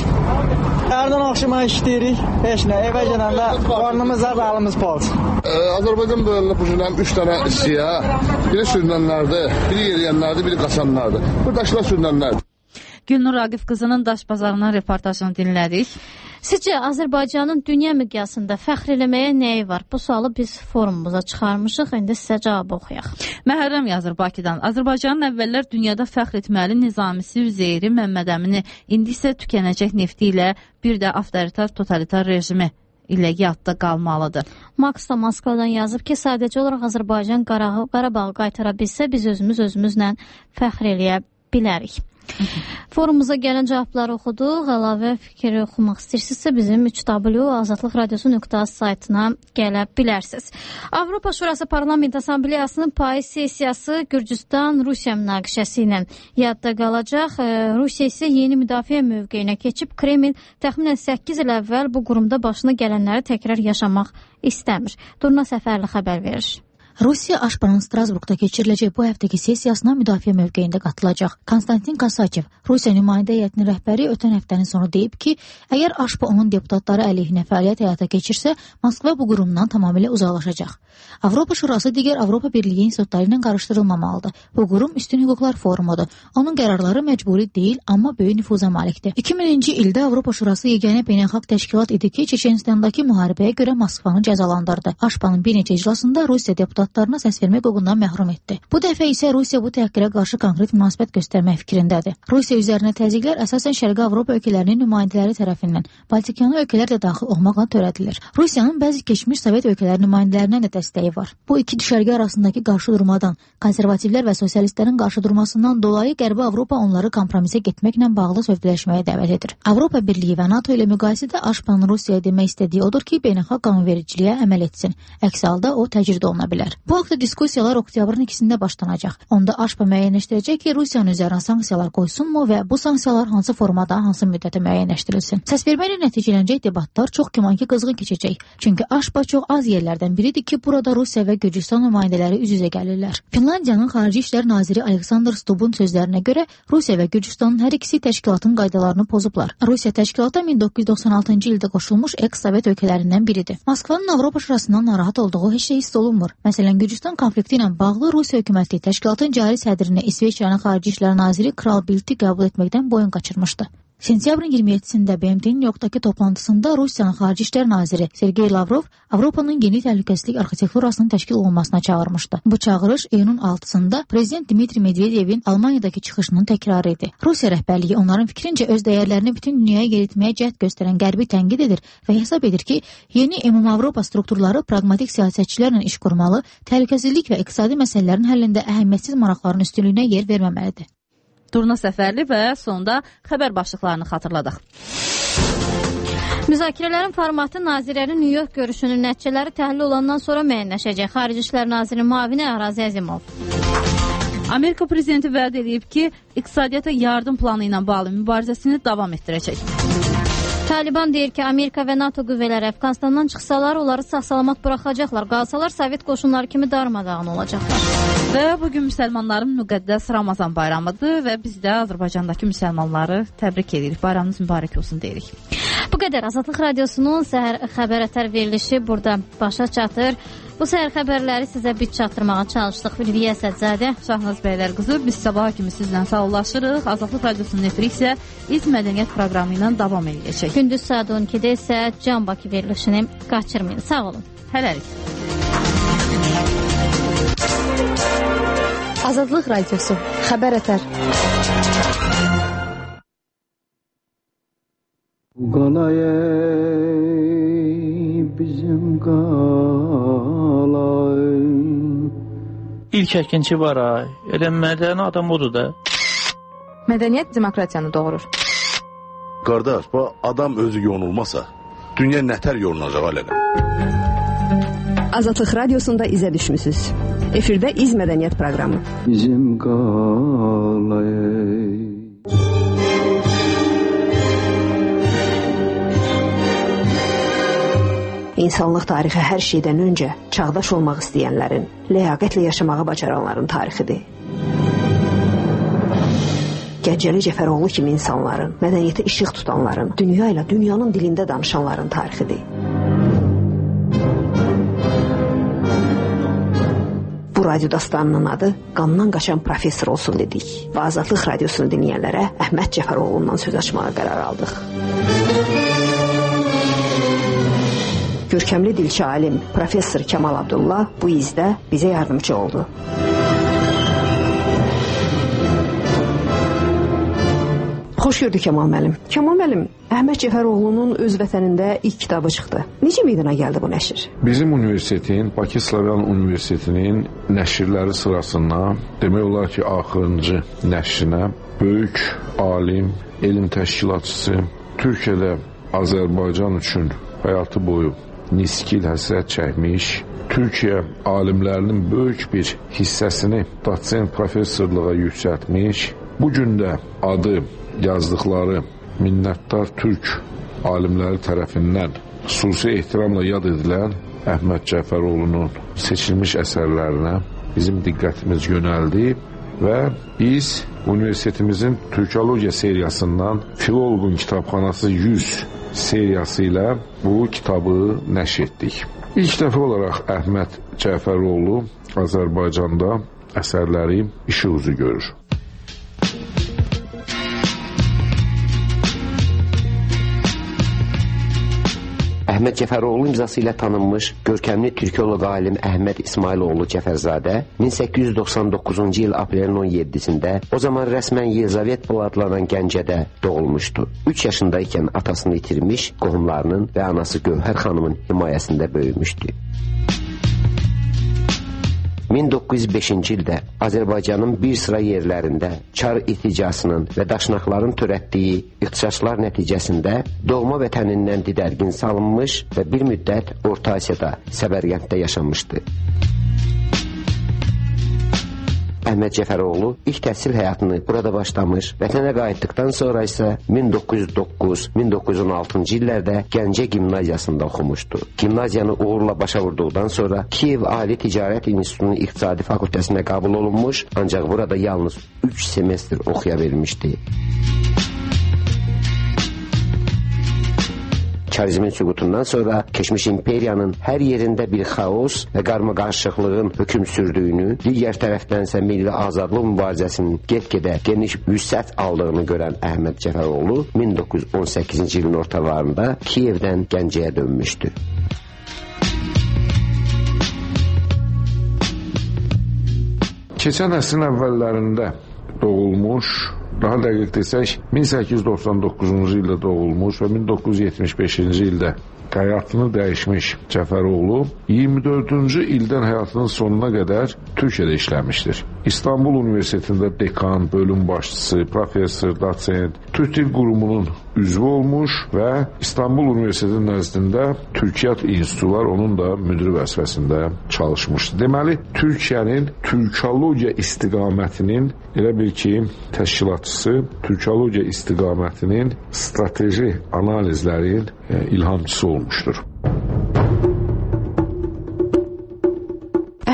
S19: Hərdən axşama işləyirik. Heç nə, evə gələndə qarnımız az, alımız palç.
S17: Azərbaycan bölünüb bu gün 3 dənə hissəyə. Biri sürünənlərdir, biri yeriyənlərdir, biri qaçanlardır. Bu daşlar sürünənlərdir.
S1: Gülnur Raqif qızının daş bazarından reportajını dinlədik.
S2: Sizcə Azərbaycanın dünya miqyasında fəxr eləməyə nəyi var? Bu sualı biz forumumuza çıxarmışıq. İndi sizə cavab oxuyaq.
S1: Məhərrəm yazır Bakıdan. Azərbaycanın əvvəllər dünyada fəxr etməli Nizamisi, Üzeyri, Məmmədəmini, indi isə tükənəcək nefti ilə bir də avtoritar, totalitar rejimi ilə yadda qalmalıdır.
S2: Max da Moskvadan yazıb ki, sadəcə olaraq Azərbaycan Qarabağı qaytara bilsə, biz özümüzlə fəxr eləyə bilərik. Forumumuza gələn cavabları oxuduq. Əlavə fikri oxumaq istəyirsinizsə bizim 3W azadlıqradiosu.az saytına gələ bilərsiniz. Avropa Şurası Parlament Assambleyasının payız sessiyası Gürcüstan-Rusiya münaqişəsi ilə yadda qalacaq. Rusiya isə yeni müdafiə mövqeyinə keçib. Kreml təxminən 8 il əvvəl bu qurumda başına gələnləri təkrar yaşamaq istəmir. Durna Səfərli xəbər verir.
S20: Rusiya Aşpanın Strasburqda keçiriləcək bu həftəki sessiyasına müdafiə mövqeyində qatılacaq. Konstantin Kasachev, Rusiya nümayəndə heyətinin rəhbəri ötən həftənin sonu deyib ki, əgər Aşpa onun deputatları əleyhinə fəaliyyət həyata keçirsə, Moskva bu qurumdan tamamilə uzaqlaşacaq. Avropa Şurası digər Avropa Birliyi institutları ilə qarışdırılmamalıdır. Bu qurum üstün hüquqlar forumudur. Onun qərarları məcburi deyil, amma böyük nüfuza malikdir. 2000-ci ildə Avropa Şurası yeganə beynəlxalq təşkilat idi ki, Çeçenistandakı müharibəyə görə Moskvanı cəzalandırdı. Aşpanın bir neçə iclasında Rusiya deputatlarına səs vermə hüququndan məhrum etdi. Bu dəfə isə Rusiya bu təhqirə qarşı konkret münasibət göstərmək fikrindədir. Rusiya üzərinə təzyiqlər əsasən Şərqi Avropa ölkələrinin nümayəndələri tərəfindən, Baltikyanı ölkələr də daxil olmaqla törədilir. Rusiyanın bəzi keçmiş Sovet ölkələri nümayəndələrinə də dəstəyi var. Bu iki düşərgə arasındakı qarşıdurmadan, konservativlər və sosialistlərin qarşıdurmasından dolayı Qərbi Avropa onları kompromisə getməklə bağlı sövdələşməyə dəvət edir. Avropa Birliyi və NATO ilə müqayisədə Aşpanın Rusiyaya demək istədiyi odur ki, beynəlxalq qanunvericiliyə əməl etsin. Əks halda o təcrid oluna bilər. Bu haqda diskussiyalar oktyabrın 2-sində başlanacaq. Onda Aşpa müəyyənləşdirəcək ki, Rusiyanın üzərinə sanksiyalar qoysunmu və bu sanksiyalar hansı formada, hansı müddətə müəyyənləşdirilsin. Səsvermə ilə nəticələnəcək debatlar çox güman ki, qızğın keçəcək. Çünki Aşpa çox az yerlərdən biridir ki, burada Rusiya və Gürcüstan nümayəndələri üz-üzə gəlirlər. Finlandiyanın Xarici İşlər naziri Aleksandr Stubbun sözlərinə görə Rusiya və Gürcüstanın hər ikisi təşkilatın qaydalarını pozublar. Rusiya təşkilata 1996-cı ildə qoşulmuş eks-Sovet ölkələrindən biridir. Moskvanın Avropa Şurasından narahat olduğu heç şey hiss olunmur. Məsələn, Gürcüstan konflikti ilə bağlı Rusiya hökuməti təşkilatın cari sədrini İsveçrənin Xarici İşlər naziri Kral Bildti qəbul etməkdən boyun qaçırmışdı. Sentyabrın 27-sində BMT-nin New Yorkdakı toplantısında Rusiyanın Xarici İşlər naziri Sergey Lavrov Avropanın yeni təhlükəsizlik arxitekturasının təşkil olunmasına çağırmışdı. Bu çağırış iyunun 6-sında prezident Dmitri Medvedevin Almaniyadakı çıxışının təkrarı idi. Rusiya rəhbərliyi onların fikrincə öz dəyərlərini bütün dünyaya yeritməyə cəhd göstərən Qərbi tənqid edir və hesab edir ki, yeni Ümumavropa strukturları praqmatik siyasətçilərlə iş qurmalı, təhlükəsizlik və iqtisadi məsələlərin həllində əhəmiyyətsiz maraqların üstünlüyünə yer verməməlidir.
S1: Durna Səfərli və sonda xəbər başlıqlarını xatırladıq.
S2: Müzakirələrin formatı nazirlərin New York görüşünün nəticələri təhlil olandan sonra müəyyənləşəcək. Xarici İşlər Nazirinin müavini Ərazi Əzimov.
S1: Amerika prezidenti vəd edib ki, iqtisadiyyata yardım planı ilə bağlı mübarizəsini davam etdirəcək.
S2: Taliban deyir ki, Amerika və NATO qüvvələri Əfqanistandan çıxsalar, onları sağ-salamat buraxacaqlar. Qalsalar Sovet qoşunları kimi darmadağın olacaqlar.
S1: Və bugün müsəlmanların müqəddəs Ramazan bayramıdır və biz də Azərbaycandakı müsəlmanları təbrik edirik. Bayramınız mübarək olsun deyirik.
S2: Bu qədər Azadlıq Radiosunun səhər xəbər ətər verilişi burada başa çatır. Bu səhər xəbərləri sizə biz çatdırmağa çalışdıq. Bilgiyə Əsədzadə,
S1: Şahnaz Bəylər qızı. Biz sabaha kimi sizlə sağollaşırıq. Azadlıq Radiosunun efiri isə İz Mədəniyyət proqramı ilə davam edəcək.
S2: Gündüz saat 12-də isə Can Bakı verilişini qaçırmayın. Sağ olun.
S1: Hələlik.
S3: Azadlıq Radiosu. Xəbər ətər.
S21: Qalay bizim qalay. İlk əkinçi var ay. Elə mədəni adam odur da.
S3: Mədəniyyət demokratiyanı doğurur.
S22: Qardaş, bu adam özü yonulmasa, dünya nətər yonulacaq aləqə?
S23: Azadlıq Radiosunda izə düşmüsünüz. Efirdə İz Mədəniyyət proqramı.
S21: Bizim qalay.
S23: İnsanlıq tarixi hər şeydən öncə çağdaş olmaq istəyənlərin, ləyaqətlə yaşamağı bacaranların tarixidir. Gəncəli Cəfəroğlu kimi insanların, mədəniyyətə işıq tutanların, dünya ilə dünyanın dilində danışanların tarixidir. Bu radyo dastanının adı qandan qaçan professor olsun dedik və Azadlıq Radiosunu dinləyənlərə Əhməd Cəfəroğlu'ndan söz açmağa qərar aldıq. Görkəmli dilçi alim Professor Kamal Abdullah bu izdə bizə yardımcı oldu. Xoş gördük Kamal müəllim. Kamal müəllim, Əhməd Cəfəroğlu'nun öz vətənində ilk kitabı çıxdı. Necə meydana gəldi bu nəşr?
S24: Bizim universitetin, Bakı Slavyan Universitetinin nəşrləri sırasında demək olar ki, axırıncı nəşrinə böyük alim, elm təşkilatçısı, Türkiyədə Azərbaycan üçün həyatı boyu niskil həsrət çəkmiş, Türkiyə alimlərinin böyük bir hissəsini doçent professorluğa yüksəltmiş, bu gün də adı yazdıqları minnətdar türk alimləri tərəfindən xüsusi ehtiramla yad edilən Əhməd Cəfəroğlu'nun seçilmiş əsərlərinə bizim diqqətimiz yönəldi və biz universitetimizin Türkologiya seriyasından Filologun Kitabxanası 100 seriyası ilə bu kitabı nəşr etdik. İlk dəfə olaraq Əhməd Cəfəroğlu Azərbaycanda əsərləri işıq üzü görür.
S25: Əhməd Cəfəroğlu imzası ilə tanınmış görkəmli türkoloq alim Əhməd İsmailoğlu Cəfərzadə 1899-cu il aprelin 17-sində o zaman rəsmən Yelizavetpol adlanan Gəncədə doğulmuşdu. 3 yaşındaykən atasını itirmiş, qohumlarının və anası Gövhər xanımın himayəsində böyümüşdü. 1905-ci ildə Azərbaycanın bir sıra yerlərində Çar irticasının və daşnaqların törətdiyi ixtişaşlar nəticəsində doğma vətənindən didərgin salınmış və bir müddət Orta Asiyada, Səbərqənddə yaşamışdı. Əhməd Cəfəroğlu ilk təhsil həyatını burada başlamış, vətənə qayıtdıqdan sonra isə 1909-1916-cı illərdə Gəncə Gimnaziyasında oxumuşdu. Gimnaziyanı uğurla başa vurduqdan sonra Kiyev Ali Ticarət İnstitutunun İqtisadi Fakültəsinə qəbul olunmuş, ancaq burada yalnız 3 semestr oxuya bilmişdi. Çarizmin süqutundan sonra keçmiş imperiyanın hər yerində bir xaos və qarmaqarışıqlığın hökm sürdüyünü, digər tərəfdənsə milli azadlıq mübarizəsinin get-gedə geniş vüsət aldığını görən Əhməd Cəfəroğlu 1918-ci ilin ortalarında Kiyevdən Gəncəyə dönmüşdü.
S24: Keçən əsrin əvvəllərində doğulmuş, daha dəqiq desək 1899-cu ildə doğulmuş və 1975-ci ildə həyatını dəyişmiş Cəfəroğlu 24-cü ildən həyatının sonuna qədər Türkiyədə işləmişdir. İstanbul Universitetində dekan, bölüm başçısı, professor, doçent, Türk Dil Qurumunun üzvü olmuş və İstanbul Universiteti nəzdində Türkiyyat İnstitutlar onun da müdiri vəzifəsində çalışmışdı. Deməli, Türkiyənin türkologiya istiqamətinin, elə bil ki, təşkilatçısı türkologiya istiqamətinin strateji analizlərin ilhamçısı olmuşdur.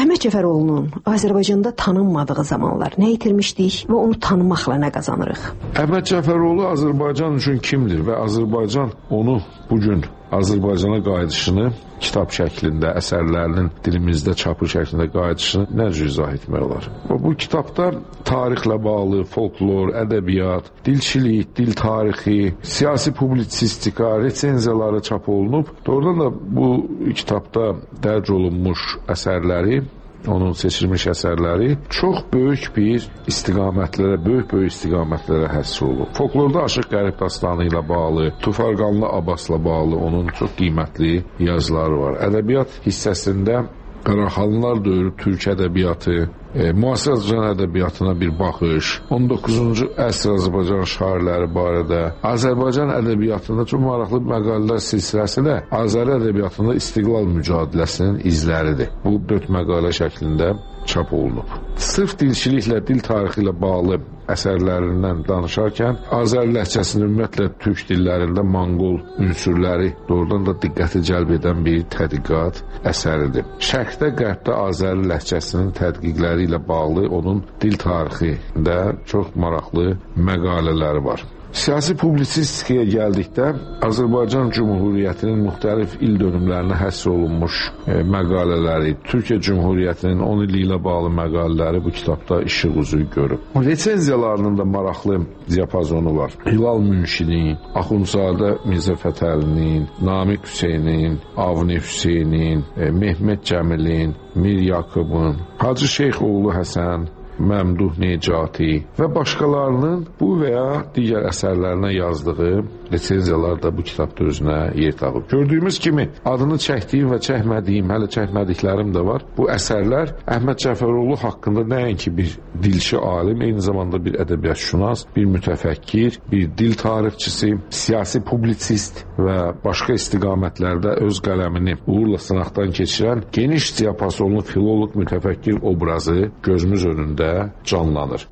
S23: Əhməd Cəfəroğlu'nun Azərbaycanda tanınmadığı zamanlar nə itirmişdik və onu tanımaqla nə qazanırıq?
S24: Əhməd Cəfəroğlu Azərbaycan üçün kimdir və Azərbaycan onu bugün Azərbaycana qayıdışını kitab şəklində, əsərlərinin dilimizdə çapı şəklində qayıdışını nə cür izah etmək olar? Bu kitabda tarixlə bağlı folklor, ədəbiyyat, dilçilik, dil tarixi, siyasi publisistika, resenziyaları çap olunub. Doğrudan da bu kitabda dərc olunmuş əsərləri, onun seçilmiş əsərləri çox böyük bir istiqamətlərə, böyük istiqamətlərə həsr olub. Folklorda Aşıq Qərib dastanı ilə bağlı, Tufarqanlı Abbasla bağlı onun çox qiymətli yazıları var. Ədəbiyyat hissəsində Qaraxanlılar dövrü türk ədəbiyyatı, müasir Azərbaycan ədəbiyyatına bir baxış, 19-cu əsr Azərbaycan şairləri barədə, Azərbaycan ədəbiyyatında çox maraqlı məqalələr silsiləsi də Azəri ədəbiyyatında istiqlal mücadiləsinin izləridir. Bu 4 məqalə şəklində çap olunub. Sırf dilçiliklə, dil tarixi ilə bağlı əsərlərindən danışarkən Azəri ləhcəsinin ümumiyyətlə türk dillərində Monqol ünsürləri doğrudan da diqqəti cəlb edən bir tədqiqat əsəridir. Şərqdə, qərbdə Azəri ləhcəsinin tədqiqləri ilə bağlı onun dil tarixində çox maraqlı məqalələri var. Siyasi publisistikaya gəldikdə Azərbaycan Cümhuriyyətinin müxtəlif il dönümlərinə həsr olunmuş məqalələri, Türkiyə Cümhuriyyətinin 10 ili ilə bağlı məqalələri bu kitabda işıq üzü görüb. Resenziyalarının da maraqlı diapazonu var. Hilal Münşinin, Axundzadə Mirzə Fətəlinin, Namiq Hüseynin, Avni Hüseynin, Mehmet Cəmilin, Mir Yakubun, Hacı Şeyxoğlu Həsən, Məmduh Necati və başqalarının bu və ya digər əsərlərinə yazdığı resenziyalar da bu kitabda özünə yer tapıb. Gördüyümüz kimi adını çəkdiyim və çəkmədiyim, hələ çəkmədiklərim də var. Bu əsərlər Əhməd Cəfəroğlu haqqında nəinki bir dilçi alim, eyni zamanda bir ədəbiyyatşünas, bir mütəfəkkir, bir dil tarixçisi, siyasi publisist və başqa istiqamətlərdə öz qələmini uğurla sınaqdan keçirən geniş diapazonlu filoloq, mütəfəkkir obrazı gözümüz önündə canlanır.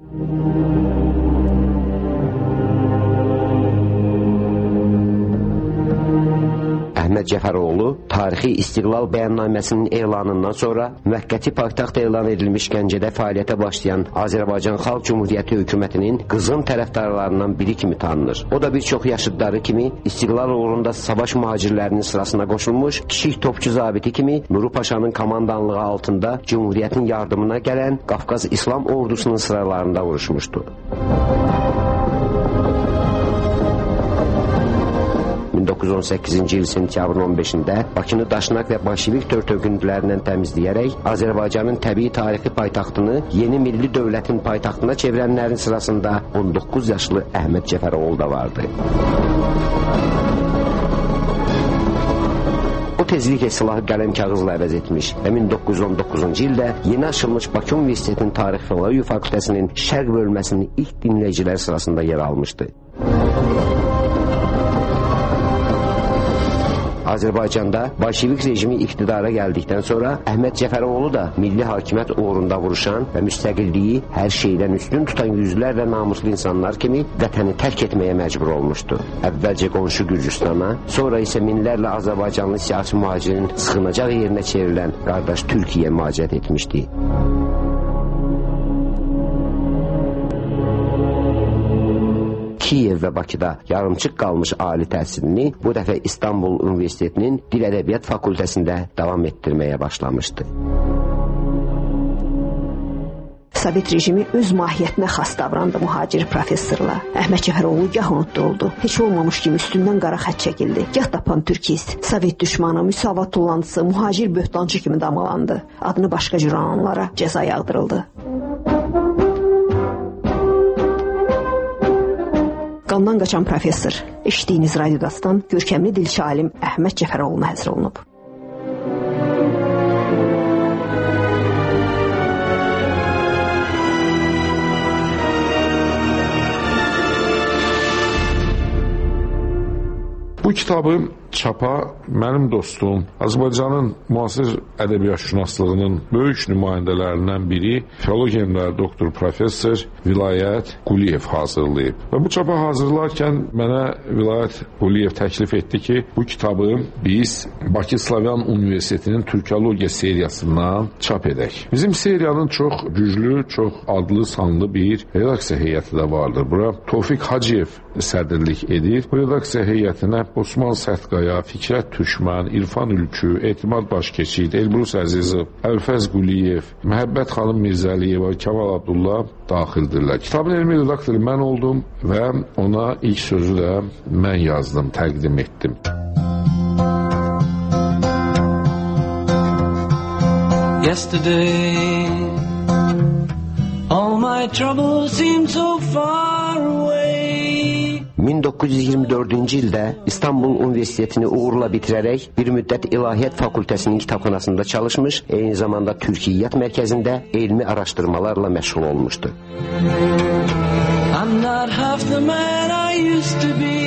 S25: Əhməd Cəfəroğlu tarixi istiqlal bəyannaməsinin elanından sonra müvəqqəti paytaxt elan edilmiş Gəncədə fəaliyyətə başlayan Azərbaycan Xalq Cümhuriyyəti hökumətinin qızğın tərəfdarlarından biri kimi tanınır. O da bir çox yaşıdları kimi istiqlal uğrunda savaş mühacirlərinin sırasına qoşulmuş, kiçik topçu zabiti kimi Nuru Paşanın komandanlığı altında Cümhuriyyətin yardımına gələn Qafqaz İslam ordusunun sıralarında vuruşmuşdu. 1918-ci il sentyabrın 15-də Bakını Daşnaq və Bolşevik törtöküntülərindən təmizləyərək Azərbaycanın təbii tarixi paytaxtını yeni milli dövlətin paytaxtına çevirənlərin sırasında 19 yaşlı Əhməd Cəfəroğlu da vardı. O tezliklə silahı qələm kağızla əvəz etmiş və 1919-cu ildə yeni açılmış Bakı Universitetinin Tarix Filologiya Fakültəsinin Şərq bölməsinin ilk dinləyicilər sırasında yer almışdı. Azərbaycanda Bolşevik rejimi iqtidara gəldikdən sonra Əhməd Cəfəroğlu da milli hakimiyyət uğrunda vuruşan və müstəqilliyi hər şeydən üstün tutan yüzlərlə namuslu insanlar kimi vətəni tərk etməyə məcbur olmuşdu. Əvvəlcə qonşu Gürcüstana, sonra isə minlərlə Azərbaycanlı siyasi mühacirin sığınacaq yerinə çevrilən qardaş Türkiyəyə müraciət etmişdi. Kiyev və Bakıda yarımçıq qalmış ali təhsilini bu dəfə İstanbul Universitetinin Dil Ədəbiyyat Fakültəsində davam etdirməyə başlamışdı.
S23: Sovet rejimi öz mahiyyətinə xas davrandı mühacir professorla. Əhməd Cəfəroğlu gah unutduruldu, heç olmamış kimi üstündən qara xətt çəkildi. Gah tapan türkist, Sovet düşmanı, müsavat tullantısı, mühacir böhtancı kimi damalandı. Adını başqa cür ananlara cəza yağdırıldı. Qandan qaçan professor, eşitdiyiniz radiodastan görkəmli dilçi alim Əhməd Cəfəroğlu'na həsr olunub.
S24: Bu kitabı çapa mənim dostum, Azərbaycanın müasir ədəbiyyatşünaslığının böyük nümayəndələrindən biri filologiya elmləri doktor professor Vilayət Quliyev hazırlayıb. Və bu çapa hazırlarkən mənə Vilayət Quliyev təklif etdi ki, bu kitabı biz Bakı Slavyan Universitetinin Türkologiya seriyasından çap edək. Bizim seriyanın çox güclü, çox adlı, sanlı bir redaksiya heyəti də vardır. Bura Tofiq Hacıyev sədrlik edir. Bu redaksiya heyətinə Osman Sətqaya, Fikrət Türkmən, İrfan Ülkü, Etimad Başkeçid, Elbrus Əzizov, Əlfəz Quliyev, Məhəbbət xanım Mirzəliyeva, Kamal Abdullah daxildirlər. Kitabın elmi redaktoru mən oldum və ona ilk sözü də mən yazdım, təqdim etdim.
S4: Yesterday, all my troubles seem so far away.
S25: 1924-cü ildə İstanbul Universitetini uğurla bitirərək bir müddət İlahiyyat Fakültəsinin kitabxanasında çalışmış, eyni zamanda Türkiyyət mərkəzində elmi araşdırmalarla məşğul olmuşdu.
S4: I'm not half the man I used to be.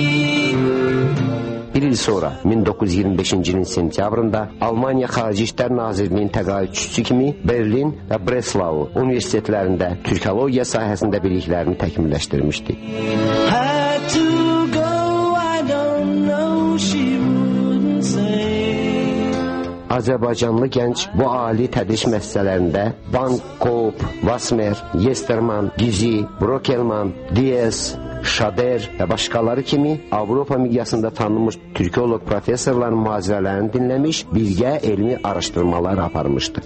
S25: Bir il sonra 1925-ci ilin sentyabrında Almaniya Xarici İşlər Nazirliyinin təqaüdçüsü kimi Berlin və Breslau universitetlərində türkologiya sahəsində biliklərini təkmilləşdirmişdi. Azərbaycanlı gənc bu ali tədris müəssisələrində Bank, Coop, Wasmer, Yesterman, Gizi, Brokelman, Diez, Şader və başqaları kimi Avropa miqyasında tanınmış türkoloq professorların mühazirələrini dinləmiş, birgə elmi araşdırmalar aparmışdı.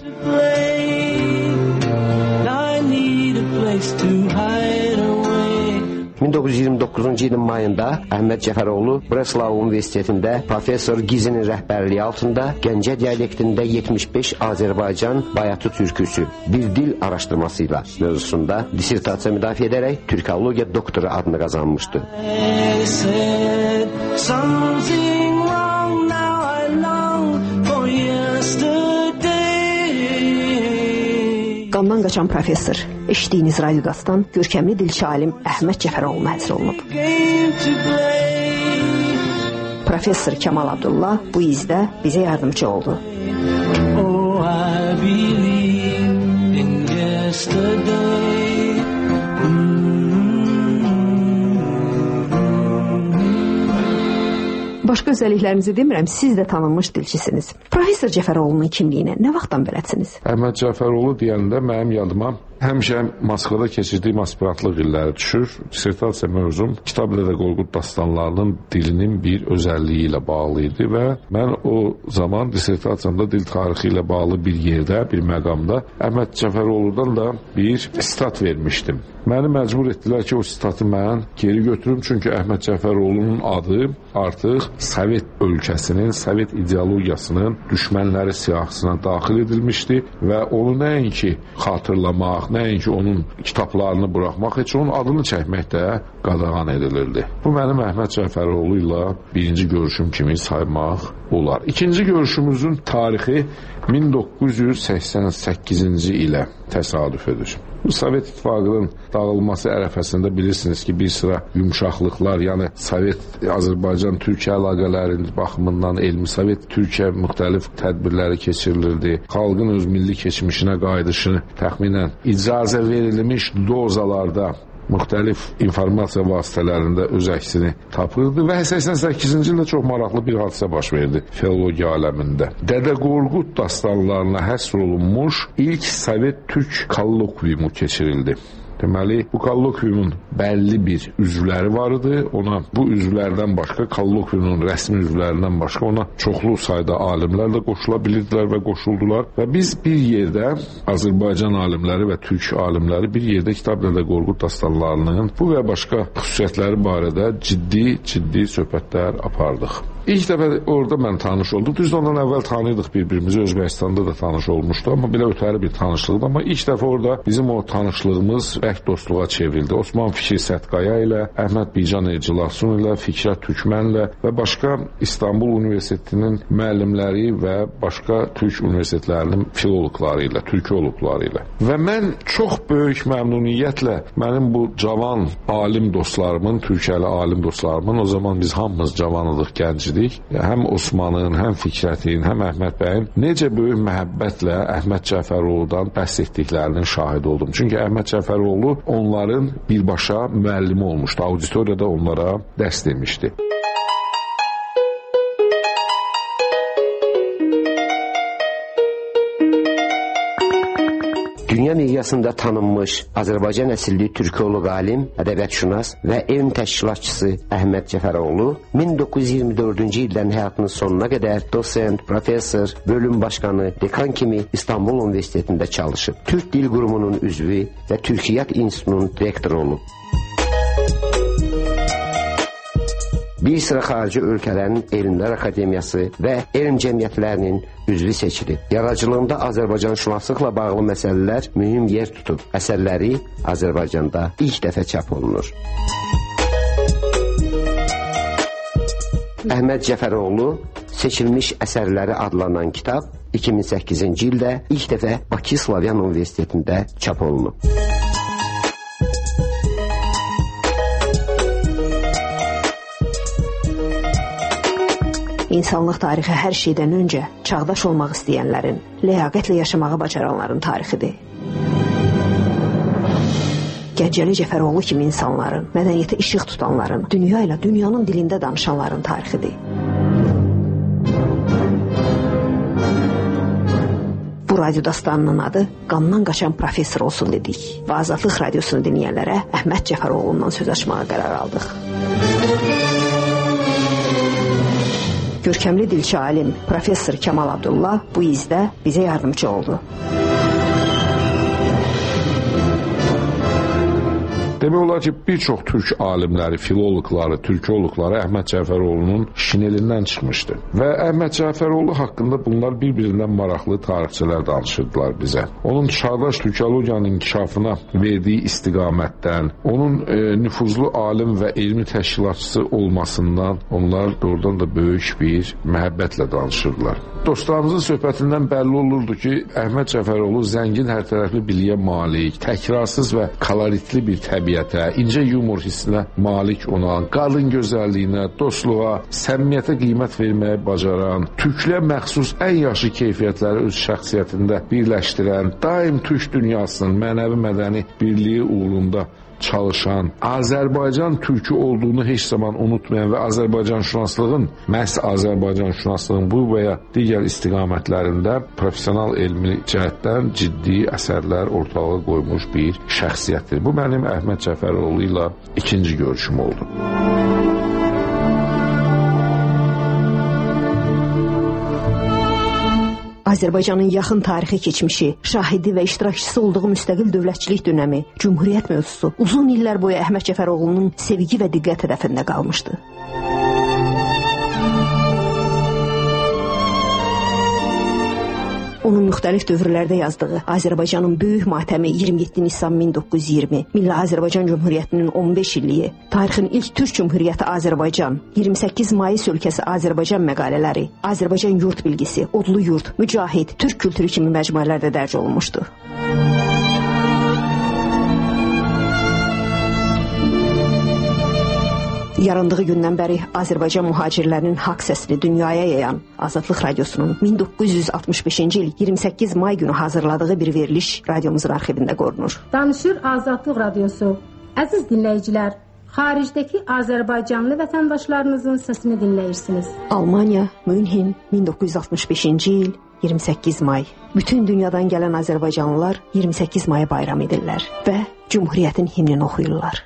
S25: 1929-cu ilin mayında Əhməd Cəfəroğlu Breslau Universitetində professor Gizinin rəhbərliyi altında Gəncə dialektində 75 Azərbaycan bayatı türküsü bir dil araşdırmasıyla mövzusunda dissertasiya müdafiə edərək türkologiya doktoru adını qazanmışdı.
S23: Qandan qaçan professor, eşitdiyiniz radiokastan görkəmli dilçi alim Əhməd Cəfəroğlu'na həsr olunub. Professor Kamal Abdullah bu izdə bizə yardımcı oldu.
S4: Oh, I believe in yesterday.
S23: Başqa özəlliklərinizi demirəm, siz də tanınmış dilçisiniz. Professor Cəfəroğlu'nun kimliyinə nə vaxtdan belədiniz?
S24: Əhməd Cəfəroğlu deyəndə mənim yadıma həmişə Moskvada keçirdiyim aspirantlıq illəri düşür. Dissertasiya mövzum Kitab Dədə Qorqud dastanlarının dilinin bir özəlliyi ilə bağlı idi və mən o zaman dissertasiyamda dil tarixi ilə bağlı bir yerdə, bir məqamda Əhməd Cəfəroğlu'dan da bir sitat vermişdim. Məni məcbur etdilər ki, o sitatı mən geri götürüm, çünki Əhməd Cəfəroğlu'nun adı artıq Sovet ölkəsinin, Sovet ideologiyasının düşmənləri siyahısına daxil edilmişdi və onu nəinki xatırlamaq, nəinki onun kitablarını buraxmaq, heç onun adını çəkmək də qadağan edilirdi. Bu mənim Əhməd Cəfəroğlu ilə birinci görüşüm kimi saymaq olar. İkinci görüşümüzün tarixi 1988-ci ilə təsadüf edir. Bu Sovet İttifaqının dağılması ərəfəsində bilirsiniz ki, bir sıra yumşaqlıqlar, yəni Sovet-Azərbaycan-Türkiyə əlaqələrinin baxımından elmi Sovet-Türkiyə müxtəlif tədbirləri keçirilirdi. Xalqın öz milli keçmişinə qayıdışını təxminən icazə verilmiş dozalarda müxtəlif informasiya vasitələrində öz əksini tapırdı və 88-ci ildə çox maraqlı bir hadisə baş verdi filologiya aləmində. Dədə Qorqud dastanlarına həsr olunmuş ilk Sovet-Türk kollokviyumu keçirildi. Deməli, bu kollokviyumun bəlli bir üzvləri var idi. Ona bu üzvlərdən başqa, kollokviyumun rəsmi üzvlərindən başqa ona çoxlu sayda alimlər də qoşula bilirdilər və qoşuldular. Və biz bir yerdə Azərbaycan alimləri və türk alimləri bir yerdə Kitab Dədə Qorqud dastanlarının bu və başqa xüsusiyyətləri barədə ciddi söhbətlər apardıq. İlk dəfə orada mən tanış oldum. Düzdür, ondan əvvəl tanıyordıq bir-birimizi, Özbəkistanda da tanış olmuşdu, amma belə ötəri bir tanışlıqdır. Amma ilk dəfə orada bizim o tanışlığımız bərk dostluğa çevrildi. Osman Fikri Sətqaya ilə, Əhməd Bican Eclasun ilə, Fikrət Türkmənlə və başqa İstanbul Universitetinin müəllimləri və başqa türk universitetlərinin filoloqları ilə, türkoloqları ilə. Və mən çox böyük məmnuniyyətlə mənim bu cavan alim dostlarımın, türkəli alim dostlarımın, o zaman biz hamımız cavanıdıq, gəncidik, bilirdik. Həm Osmanın, həm Fikrətin, həm Əhməd bəyin necə böyük məhəbbətlə Əhməd Cəfəroğludan bəhs etdiklərinin şahidi oldum. Çünki Əhməd Cəfəroğlu onların birbaşa müəllimi olmuşdu. Auditoriyada onlara dərs demişdi.
S25: Dünya miqyasında tanınmış Azərbaycan əsilli türkoloq alim, ədəbiyyatşünas və elm təşkilatçısı Əhməd Cəfəroğlu 1924-cü ildən həyatının sonuna qədər dosent, professor, bölüm başqanı, dekan kimi İstanbul Universitetində çalışıb. Türk Dil Qurumunun üzvü və Türkiyyat İnstitutunun direktoru olub. Bir sıra xarici ölkələrin Elmlər Akademiyası və elm cəmiyyətlərinin üzvü seçilib. Yaradıcılığında Azərbaycanşünaslıqla bağlı məsələlər mühüm yer tutub. Əsərləri Azərbaycanda ilk dəfə çap olunur. Əhməd Cəfəroğlu Seçilmiş əsərləri adlanan kitab 2008-ci ildə ilk dəfə Bakı Slavyan Universitetində çap olunub.
S23: İnsanlıq tarixi hər şeydən öncə çağdaş olmaq istəyənlərin, ləyaqətlə yaşamağı bacaranların tarixidir. Gəncəli Cəfəroğlu kimi insanların, mədəniyyətə işıq tutanların, dünya ilə dünyanın dilində danışanların tarixidir. Bu radyo dastanının adı qandan qaçan professor olsun dedik və Azadlıq radiosunu dinləyənlərə Əhməd Cəfəroğlu'ndan söz açmağa qərar aldıq. Görkəmli dilçi alim Professor Kəmal Abdullah bu izdə bizə yardımcı oldu.
S24: Demək olar ki, bir çox türk alimləri, filoloqları, türkoloqları Əhməd Cəfəroğlu'nun şinelindən çıxmışdı. Və Əhməd Cəfəroğlu haqqında bunlar bir-birindən maraqlı tarixçilər danışırdılar bizə. Onun çağdaş türkologiyanın inkişafına verdiyi istiqamətdən, onun nüfuzlu alim və elmi təşkilatçısı olmasından onlar doğrudan da böyük bir məhəbbətlə danışırdılar. Dostlarımızın söhbətindən bəlli olurdu ki, Əhməd Cəfəroğlu zəngin hərtərəfli biliyə malik, təkrarsız və koloritli bir təbiətə, incə yumor hissinə malik olan, qadın gözəlliyinə, dostluğa, səmimiyyətə qiymət verməyə bacaran, türklə məxsus ən yaxşı keyfiyyətləri öz şəxsiyyətində birləşdirən, daim türk dünyasının mənəvi mədəni birliyi uğrunda çalışan, Azərbaycan türkü olduğunu heç zaman unutmayan və Azərbaycanşünaslığın, məhz Azərbaycanşünaslığın bu və ya digər istiqamətlərində professional elmi cəhətdən ciddi əsərlər ortalığa qoymuş bir şəxsiyyətdir. Bu mənim Əhməd Cəfəroğlu ilə ikinci görüşüm oldu.
S23: Azərbaycanın yaxın tarixi keçmişi, şahidi və iştirakçısı olduğu müstəqil dövlətçilik dönəmi, Cümhuriyyət mövzusu uzun illər boyu Əhməd Cəfəroğlu'nun sevgi və diqqət hədəfində qalmışdı. Onun müxtəlif dövrlərdə yazdığı Azərbaycanın böyük matəmi 27 Nisan 1920, Milli Azərbaycan Cümhuriyyətinin 15 illiyi, tarixin ilk Türk Cümhuriyyəti Azərbaycan, 28 Mayıs ölkəsi Azərbaycan məqalələri, Azərbaycan yurt bilgisi, Odlu yurt, Mücahid, Türk kültürü kimi məcmuələrdə dərc olunmuşdu. Yarandığı gündən bəri Azərbaycan mühacirlərinin haqq səsini dünyaya yayan Azadlıq radiosunun 1965-ci il 28 may günü hazırladığı bir veriliş radiomuzun arxivində qorunur.
S16: Danışır Azadlıq radiosu. Əziz dinləyicilər, xaricdəki Azərbaycanlı vətəndaşlarınızın səsini dinləyirsiniz.
S23: Almanya, Münhen, 1965-ci il 28 may. Bütün dünyadan gələn Azərbaycanlılar 28 mayı bayram edirlər və Cümhuriyyətin himnini oxuyurlar.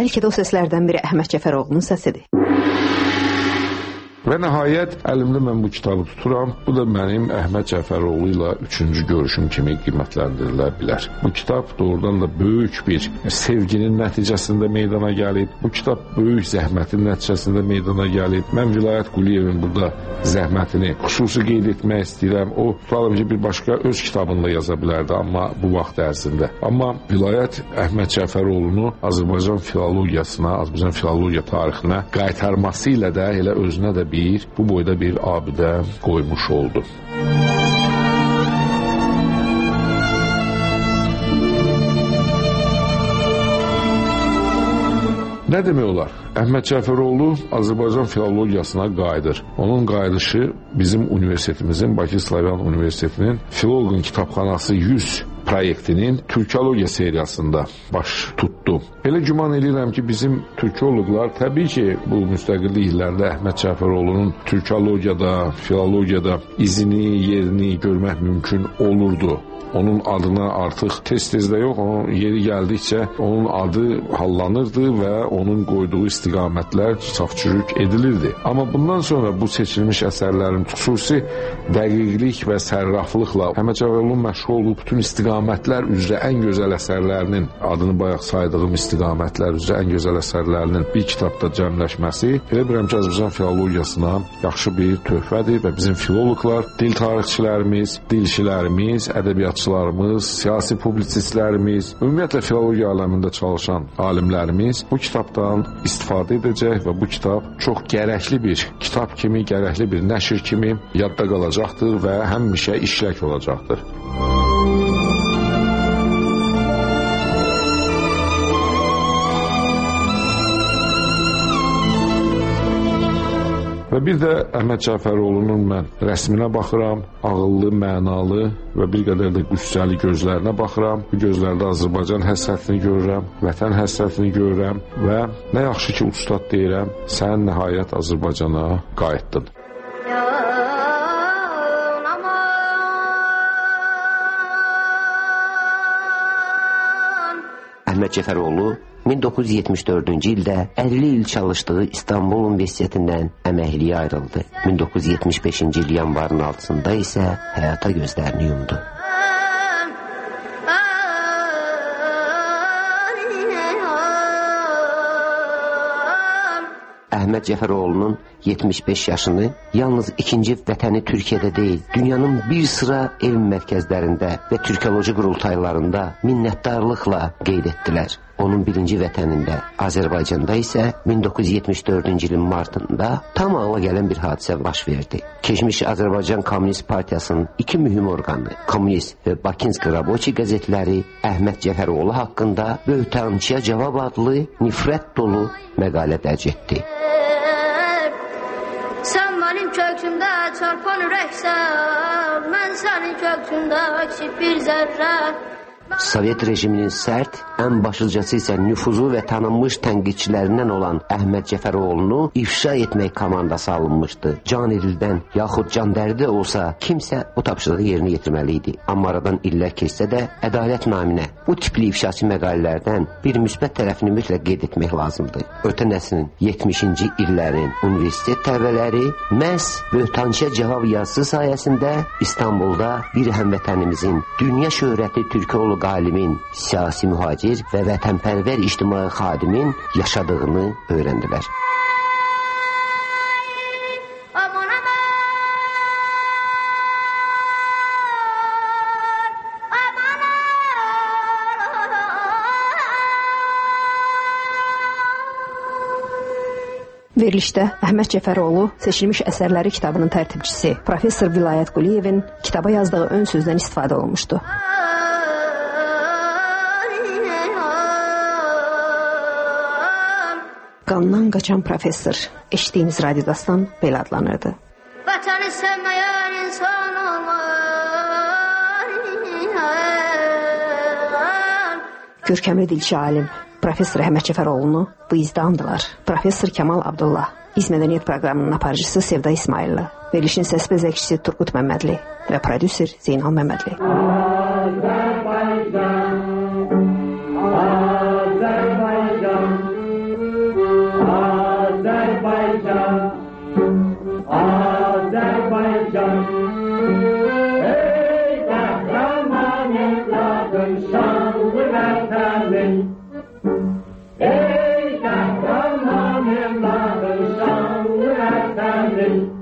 S23: Bəlkə də o səslərdən biri Əhməd Cəfəroğlunun səsidir.
S24: Və nəhayət əlimdə mən bu kitabı tuturam. Bu da mənim Əhməd Cəfəroğlu ilə 3-cü görüşüm kimi qiymətləndirilə bilər. Bu kitab doğrudan da böyük bir sevginin nəticəsində meydana gəlib. Bu kitab böyük zəhmətin nəticəsində meydana gəlib. Mən Vilayət Quliyevin burada zəhmətini xüsusi qeyd etmək istəyirəm. O, tutalım ki, bir başqa öz kitabında yaza bilərdi, amma bu vaxt ərzində. Amma Vilayət Əhməd Cəfəroğlunu Azərbaycan filologiyasına, Azərbaycan filologiya tarixinə qaytarması ilə də elə özünə də bu boyda bir abidə qoymuş oldu. Nə demək olar? Əhməd Cəfəroğlu Azərbaycan filologiyasına qayıdır. Onun qayıdışı bizim universitetimizin, Bakı Slavyan Universitetinin Filoloqun Kitabxanası 100 proyektinin türkologiya seriyasında baş tutdu. Elə güman edirəm ki, bizim türkoloqlar təbii ki, bu müstəqillik illərində Əhməd Cəfəroğlunun türkologiyada, filologiyada izini, yerini görmək mümkün olurdu. Onun adına artıq tez-tezdə yox, onun yeri gəldikcə onun adı hallanırdı və onun qoyduğu istiqamətlər saf-çürük edilirdi. Amma bundan sonra bu seçilmiş əsərlərin xüsusi dəqiqlik və sərraflıqla Əhməd Cəfəroğlunun məşğul olduğu bütün istiqamətlər üzrə ən gözəl əsərlərinin, adını bayaq saydığım istiqamətlər üzrə ən gözəl əsərlərinin bir kitabda cəmləşməsi, elə bilirəm ki, Azərbaycan filologiyasına yaxşı bir töhfədir və bizim filoloqlar, dil tarixçilərimiz, dilçilərimiz, ədəbiyyat siyasi publisistlərimiz, ümumiyyətlə filologiya aləmində çalışan alimlərimiz bu kitabdan istifadə edəcək və bu kitab çox gərəkli bir kitab kimi, gərəkli bir nəşr kimi yadda qalacaqdır və həmişə işlək olacaqdır. Və bir də Əhməd Cəfəroğlunun mən rəsminə baxıram, ağıllı, mənalı və bir qədər də qüssəli gözlərinə baxıram. Bu gözlərdə Azərbaycan həsrətini görürəm, vətən həsrətini görürəm və nə yaxşı ki, ustad deyirəm, sən nəhayət Azərbaycana qayıtdın.
S25: Əhməd Cəfəroğlu 1974-cü ildə 50 il çalışdığı İstanbul Universitetindən əməkliyə ayrıldı. 1975-ci il yanvarın 6-sında isə həyata gözlərini yumdu. Əhməd Cəfəroğlunun 75 yaşını yalnız ikinci vətəni Türkiyədə deyil, dünyanın bir sıra elm mərkəzlərində və türkoloji qurultaylarında minnətdarlıqla qeyd etdilər. Onun birinci vətənində, Azərbaycanda isə 1974-cü ilin martında tam ağla gələn bir hadisə baş verdi. Keçmiş Azərbaycan Komünist Partiyasının iki mühüm orqanı, Komünist və Bakinski Raboçi qəzetləri Əhməd Cəfəroğlu haqqında Böhtançıya cavab adlı nifrət dolu məqalə dərc etdi.
S5: Sən mənim köksümdə çarpan ürəksən, mən sənin köksündə əksib bir zərrə.
S25: Sovet rejiminin sərt, ən başlıcası isə nüfuzlu və tanınmış tənqidçilərindən olan Əhməd Cəfəroğlunu ifşa etmək komandası alınmışdı. Can edildən yaxud can dərdi olsa kimsə o tapşırığı yerinə yetirməli idi. Amma aradan illər keçsə də ədalət naminə bu tipli ifşası məqalələrdən bir müsbət tərəfini mütləq qeyd etmək lazımdır. Ötən əsrin 70-ci illərin universitet tələbələri məhz Böhtançıya cavab yazısı sayəsində İstanbulda bir həmvətənimizin dünya şöhrətli türkoloq alimin, siyasi mühacir və vətənpərvər ictimai xadimin yaşadığını öyrəndilər.
S23: Verilişdə Əhməd Cəfəroğlu seçilmiş əsərləri kitabının tərtibçisi Professor Vilayət Quliyevin kitaba yazdığı ön sözdən istifadə olunmuşdu. Qandan qaçan professor eşitdiyiniz radiodastan belə adlanırdı.
S5: Vətəni sevməyən insan olmaz.
S23: Görkəmli dilçi alim Professor Əhməd Cəfəroğlunu bu izdə andılar. Professor Kamal Abdullah, İz Mədəniyyət proqramının aparıcısı Sevda İsmailli, verilişin səs bəzəkçisi Turqut Məmmədli və prodüser Zeynal Məmmədli.
S4: Amen.